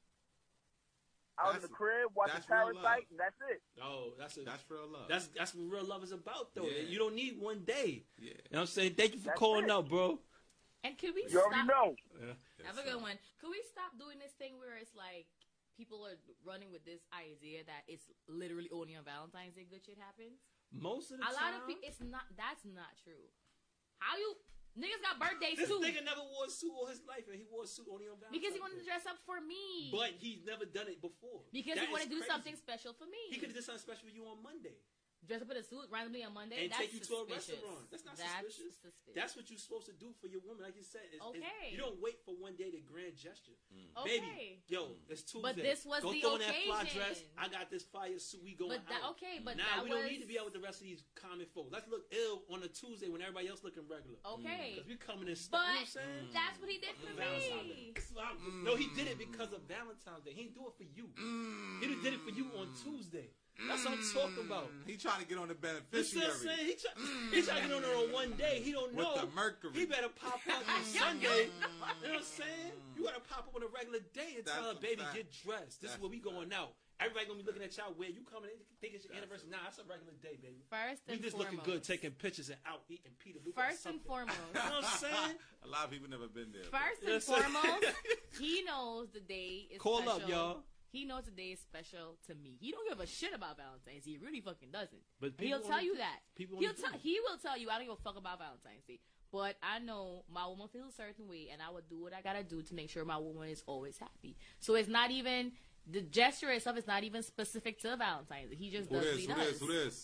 I was in That's- the crib watching that's real love. Parasite, and that's it. Oh, that's a, That's real love. that's that's what real love is about though. Yeah. You don't need one day. yeah. You know what I'm saying? Thank you for That's calling it. out, bro. And could we You already stop? know. Yeah. Have a good one. Could we stop doing this thing where it's like people are running with this idea that it's literally only on Valentine's Day good shit happens? Most of the A time, lot of people, it's not. That's not true. How you niggas got birthdays this too? nigga never wore a suit all his life, and he wore a suit only on Valentine's Because he wanted to Day. dress up for me. But he's never done it before. because That he wanted is to do crazy. something special for me. He could have did something special for you on Monday dress up in a suit randomly on Monday. and that's take you to a suspicious. restaurant. That's not That's suspicious. suspicious. That's what you're supposed to do for your woman. Like you said, it's, it's- Okay. you don't wait for one day to grand gesture. okay. Baby, yo, it's Tuesday. But this was Go the throw in that fly occasion. dress. I got this fire suit. We going But that, out. okay, but Nah, that we was don't need to be out with the rest of these common folks. Let's look ill on a Tuesday when everybody else looking regular. okay. Because we coming in stuff. You know what I'm But saying? that's what he did for Valentine's me. Day. No, he did it because of Valentine's Day. He didn't do it for you. He did it for you on Tuesday. That's what I'm talking about. He trying to get on the You see what I'm beneficiary. saying? He try, he try to get on there on one day. He don't With know. the Mercury. He better pop up on Sunday. You know what I'm saying? You gotta pop up on a regular day and tell her, That's a baby, fact. get dressed. This is That's where we a going out. Everybody gonna be looking at y'all. Where you coming in? Think it's your That's anniversary? Nah, that's a regular day, baby. First We and just foremost. looking good, taking pictures and out eating Peter Luke. or First and something. foremost. You know what I'm saying? A lot of people never been there. First Yes, and sir. foremost, he knows the day is Call special. up, y'all. He knows the day is special to me. He don't give a shit about Valentine's Day. He really fucking doesn't. But He'll people tell wanna you do- that. people He'll wanna do tell. it. He will tell you. I don't give a fuck about Valentine's Day. But I know my woman feels a certain way, and I would do what I gotta do to make sure my woman is always happy. So it's not even the gesture itself. Is not even specific to Valentine's Day. He just Who does what this? he Who does. this? Who this?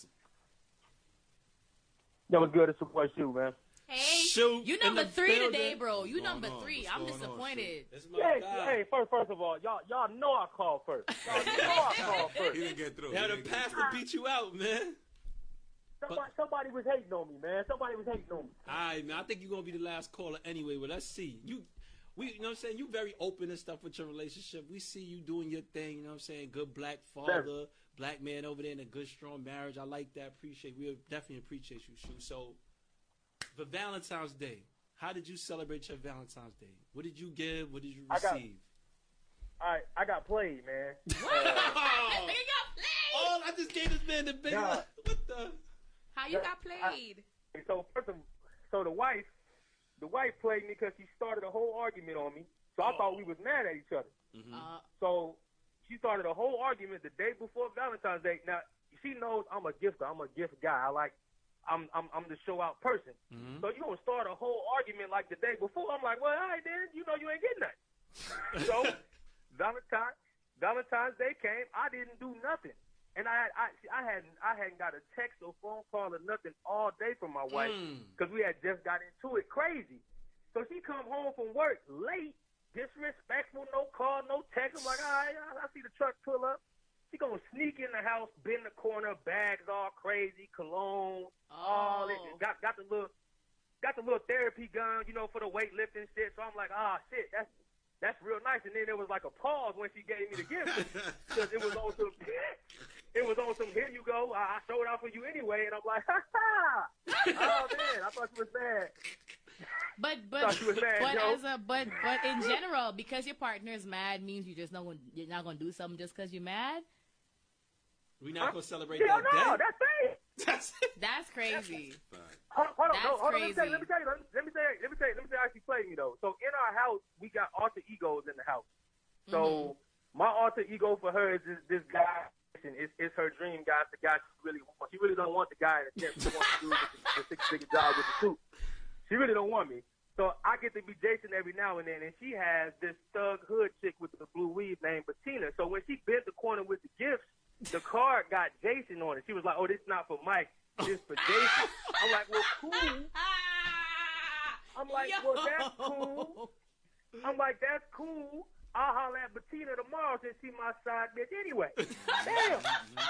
That was good. It's a boy shoe, man. Hey, Shoot you in number the three building. today, bro. You What's number going on? three. What's I'm going on, disappointed. That's my Hey, guy. hey, first, first of all, y'all, y'all know I called first. Y'all know I called He first. didn't get through. They had He a didn't get pastor through. beat you out, man. Somebody, somebody was hating on me, man. Somebody was hating on me. All right, man. I think you're gonna be the last caller anyway. But let's see. You, we, you know what I'm saying. You very open and stuff with your relationship. We see you doing your thing. You know what I'm saying. Good black father, black man over there in a good strong marriage. I like that. Appreciate. We definitely appreciate you, Shu. So, for Valentine's Day, how did you celebrate your Valentine's Day? What did you give? What did you I got- receive? All right, I got played, man. Oh, Nigga got played. oh, I just gave this man the big God. one. What the? How you got played? So first of, so the wife, the wife played me because she started a whole argument on me. So I thought we was mad at each other. Uh, So she started a whole argument the day before Valentine's Day. Now she knows I'm a gifter. I'm a gift guy. I like, I'm I'm I'm the show out person. Mhm. So you gonna start a whole argument like the day before? I'm like, well, all right then. You know you ain't getting nothing. So Valentine Valentine's Day came. I didn't do nothing. And I, I, I hadn't, I hadn't got a text or phone call or nothing all day from my wife Mm. because we had just got into it crazy. So she come home from work late, disrespectful, no call, no text. I'm like, all right, I, I see the truck pull up. she gonna sneak in the house, bend the corner, bags all crazy, cologne, all it. Oh. Got got the little got the little therapy gun, you know, for the weightlifting shit. So I'm like, ah, shit, that's that's real nice. And then there was like a pause when she gave me the gift because it was on some it was on some here you go. I, I showed out for you anyway, and I'm like, ha ha. Oh man, I thought you was mad. But but Thought you was mad, but Joe. as a but but in general, because your partner is mad means you just not gonna you're not gonna do something just because you're mad. We not gonna celebrate Hell that no, day. that's it. That's it. That's crazy. Hold, hold on, That's no, hold on. Let me tell you. crazy. Let me tell you. Let me, let me tell you. Let me tell you. Let me tell you how she played me though. So in our house, we got alter egos in the house. So Mm-hmm. my alter ego for her is this, this guy. And it's, it's her dream guy. It's the guy she really wants. She really don't want the guy that she wants to do with the, the six-figure job with the suit. She really don't want me. So I get to be Jason every now and then, and she has this thug hood chick with the blue weave named Bettina. So when she bent the corner with the gifts, the card got Jason on it. She was like, "Oh, this is not for Mike. This is for Jason." I'm like, "Well, cool." I'm like, Yo. "Well, that's cool." I'm like, "That's cool. I'll holler at Bettina tomorrow since she my side bitch anyway." Damn.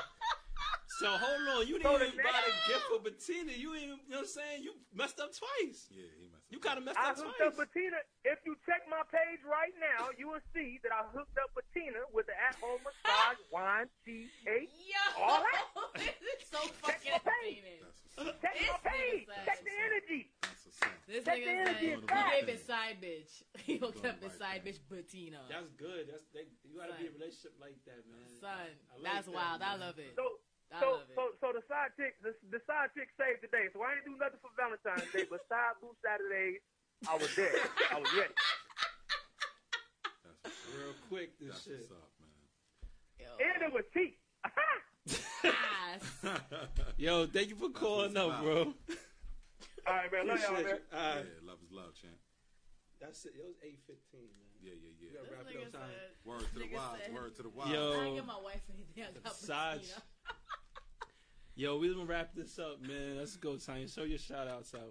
So hold on, you So didn't the even buy next- the gift for Bettina. You ain't, you know what I'm saying? You messed up twice. Yeah, he must. You kind of messed I up hooked twice. up Bettina. If you check my page right now, you will see that I hooked up Bettina with the at-home massage, wine, tea, cake. Yo, All that? this is so Check fucking my page. entertaining. Check This my page. nigga Check said- the energy. That's what's up. This Check nigga the said energy he is back. gave his side bitch. He hooked Doing up his the side right bitch Bettina. That's good. That's they, you gotta Son. be in a relationship like that, man. Son, I like that's that, wild. I man. love it. So, I so, love it. so, so the side chick, the, the side chick saved the day. So I didn't do nothing for Valentine's Day, but side boo Saturday, I was there. I was ready. That's what's up. Real quick, this That's shit. what's up, man. Yo. And it was cheap. Ass. Yo, thank you for That's calling what's up, about. bro. All right, man. Love y'all, Appreciate man. you. All right. Yeah, love is love, champ. That's it. It was eight fifteen, man. Yeah, yeah, You yeah. gotta This wrap it nigga up time. said, Word to the nigga wild. said- Word to the wild. Yo. I ain't get my wife anything. I got Besides- Bettina. Yo, we gonna wrap this up, man. Let's go, Tanya. Show your shout outs out.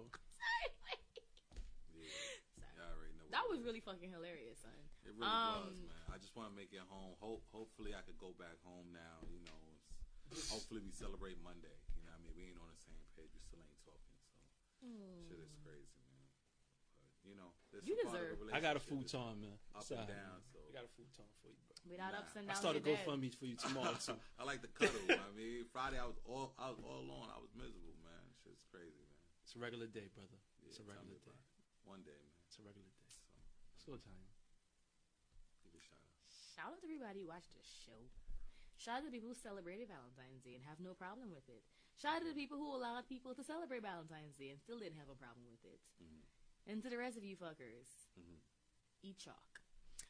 Yeah, y'all already know. That what was it is. really fucking hilarious, son. It really Um, was, man. I just want to make it home. Hope, hopefully, I could go back home now. You know, it's, hopefully we celebrate Monday. You know, what I mean, we ain't on the same page. We still ain't talking. So shit is crazy, man. But you know, this You is part deserve- of the I got a relationship. futon, man. Up Sorry, and down. man. So I got a futon for you, bro. Without Nah. ups and I downs, started you're dead. GoFundMe for you tomorrow too. I like the cuddle. I mean, Friday I was all I was all alone. I was miserable, man. Shit's crazy, man. It's a regular day, brother. Yeah, It's a tell regular me day. about it. One day, man. It's a regular day. So Let's go, Tanya. give it a shout out. Shout out to everybody who watched the show. Shout out to the people who celebrated Valentine's Day and have no problem with it. Shout out to the people who allowed people to celebrate Valentine's Day and still didn't have a problem with it. Mhm. And to the rest of you fuckers, Mhm. eat chalk.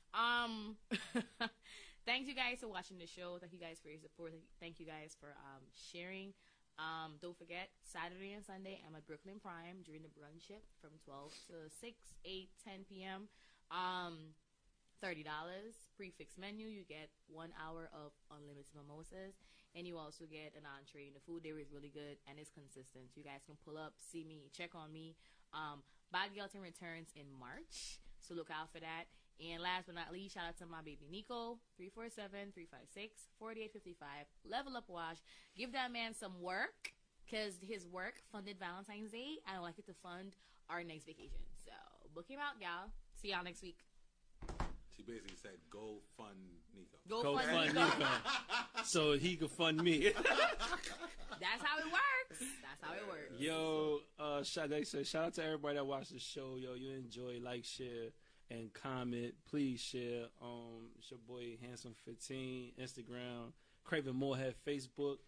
Um, thanks you guys for watching the show. Thank you guys for your support. Thank you guys for um, sharing. Um, don't forget, Saturday and Sunday, I'm at Brooklyn Prime during the brunch ship from twelve to six, eight, ten p.m. Um, thirty dollars. Prefix menu. You get one hour of unlimited mimosas. And you also get an entree. And the food there is really good and it's consistent. You guys can pull up, see me, check on me. Um, Bad Gelton returns in March. So look out for that. And last but not least, shout out to my baby Nico, three four seven, three five six, four eight five five. Level Up Wash. Give that man some work, because his work funded Valentine's Day. I would like it to fund our next vacation. So book him out, y'all. See y'all next week. She basically said, "Go fund Nico." Go, Go fund fund Nico. Nico. So he could fund me. That's how it works. That's how it works. Yo, uh, shout, they say, shout out to everybody that watched the show. Yo, you enjoy, like, share, and comment. Please share. Um, it's your boy Handsome fifteen, Instagram, Craven Moorhead, Facebook.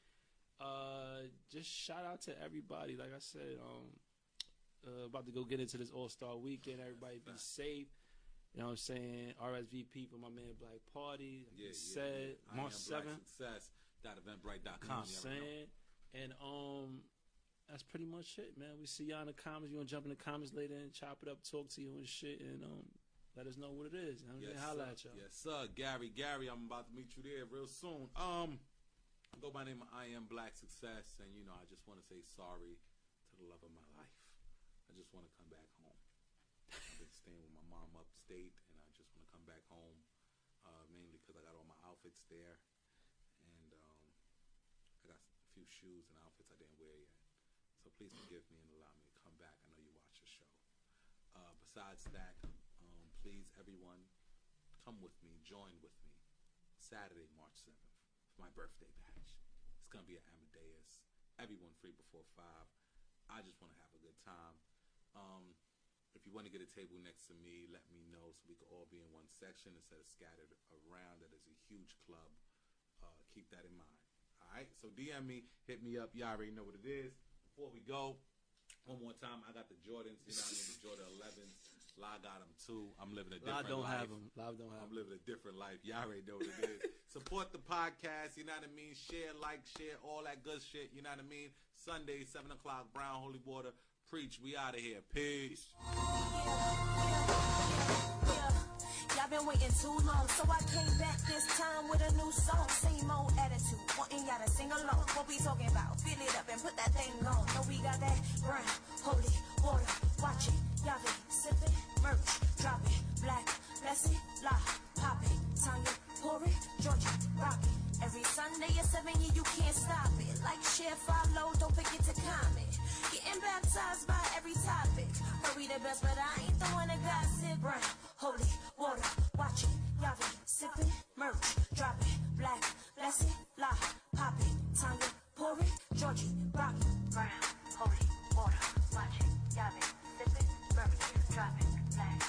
Uh, just shout out to everybody. Like I said, um, uh, about to go get into this All Star Weekend. Everybody be safe. You know what I'm saying? R S V P for my man Black Party. Like Yeah, you yeah, said yeah. March I am Black seventh. Success. Dot eventbrite dot You know com. what I'm saying? And um, that's pretty much it, man. We see y'all in the comments. You want to jump in the comments later and chop it up, talk to you and shit, and um, let us know what it is. You know what I'm Yes, saying? Holla sir. at y'all. Yes, sir. Gary, Gary, I'm about to meet you there real soon. Um, I go by the name of I Am Black Success, and you know, I just want to say sorry to the love of my life. I just want to come back home. I've been staying with my mom upstate, and I just want to come back home, uh, mainly because I got all my outfits there, and few shoes and outfits I didn't wear yet. So please forgive me and allow me to come back. I know you watch the show. Uh, besides that, um, please, everyone, come with me, join with me. Saturday, March seventh, for my birthday bash. It's going to be at Amadeus. Everyone free before five. I just want to have a good time. Um, if you want to get a table next to me, let me know so we can all be in one section instead of scattered around. That is a huge club. Uh, keep that in mind. All right? So D M me, hit me up. Y'all already know what it is. Before we go, one more time, I got the Jordans. You know what I mean? The Jordan elevens. La got them too. I'm living a different live don't life. have them. Live don't have I'm them. living a different life. Y'all already know what it is. Support the podcast. You know what I mean? Share, like, share, all that good shit. You know what I mean? Sunday, seven o'clock, Brown Holy Water. Preach. We out of here. Peace. Y'all been waiting too long, so I came back this time with a new song. Same old attitude, wanting y'all to sing along. What we talking about? Fill it up and put that thing on. Know we got that brown, holy water. Watch it, y'all be sipping, merch, drop it, black, blessed, la, pop it, Tanya, pour it, Georgia, rock it. Every Sunday at seven, yeah, you can't stop it. Like, share, follow, don't forget to comment. Getting baptized by every topic. Hurry the best, but I ain't the one that gossip. Brown, holy water, watch it, y'all be sipping, merch, drop it, black, blessed, la, pop it, Tanya, pour it, Georgie, rock it. Brown, holy water, watch it, y'all be sipping, merch, drop it, black.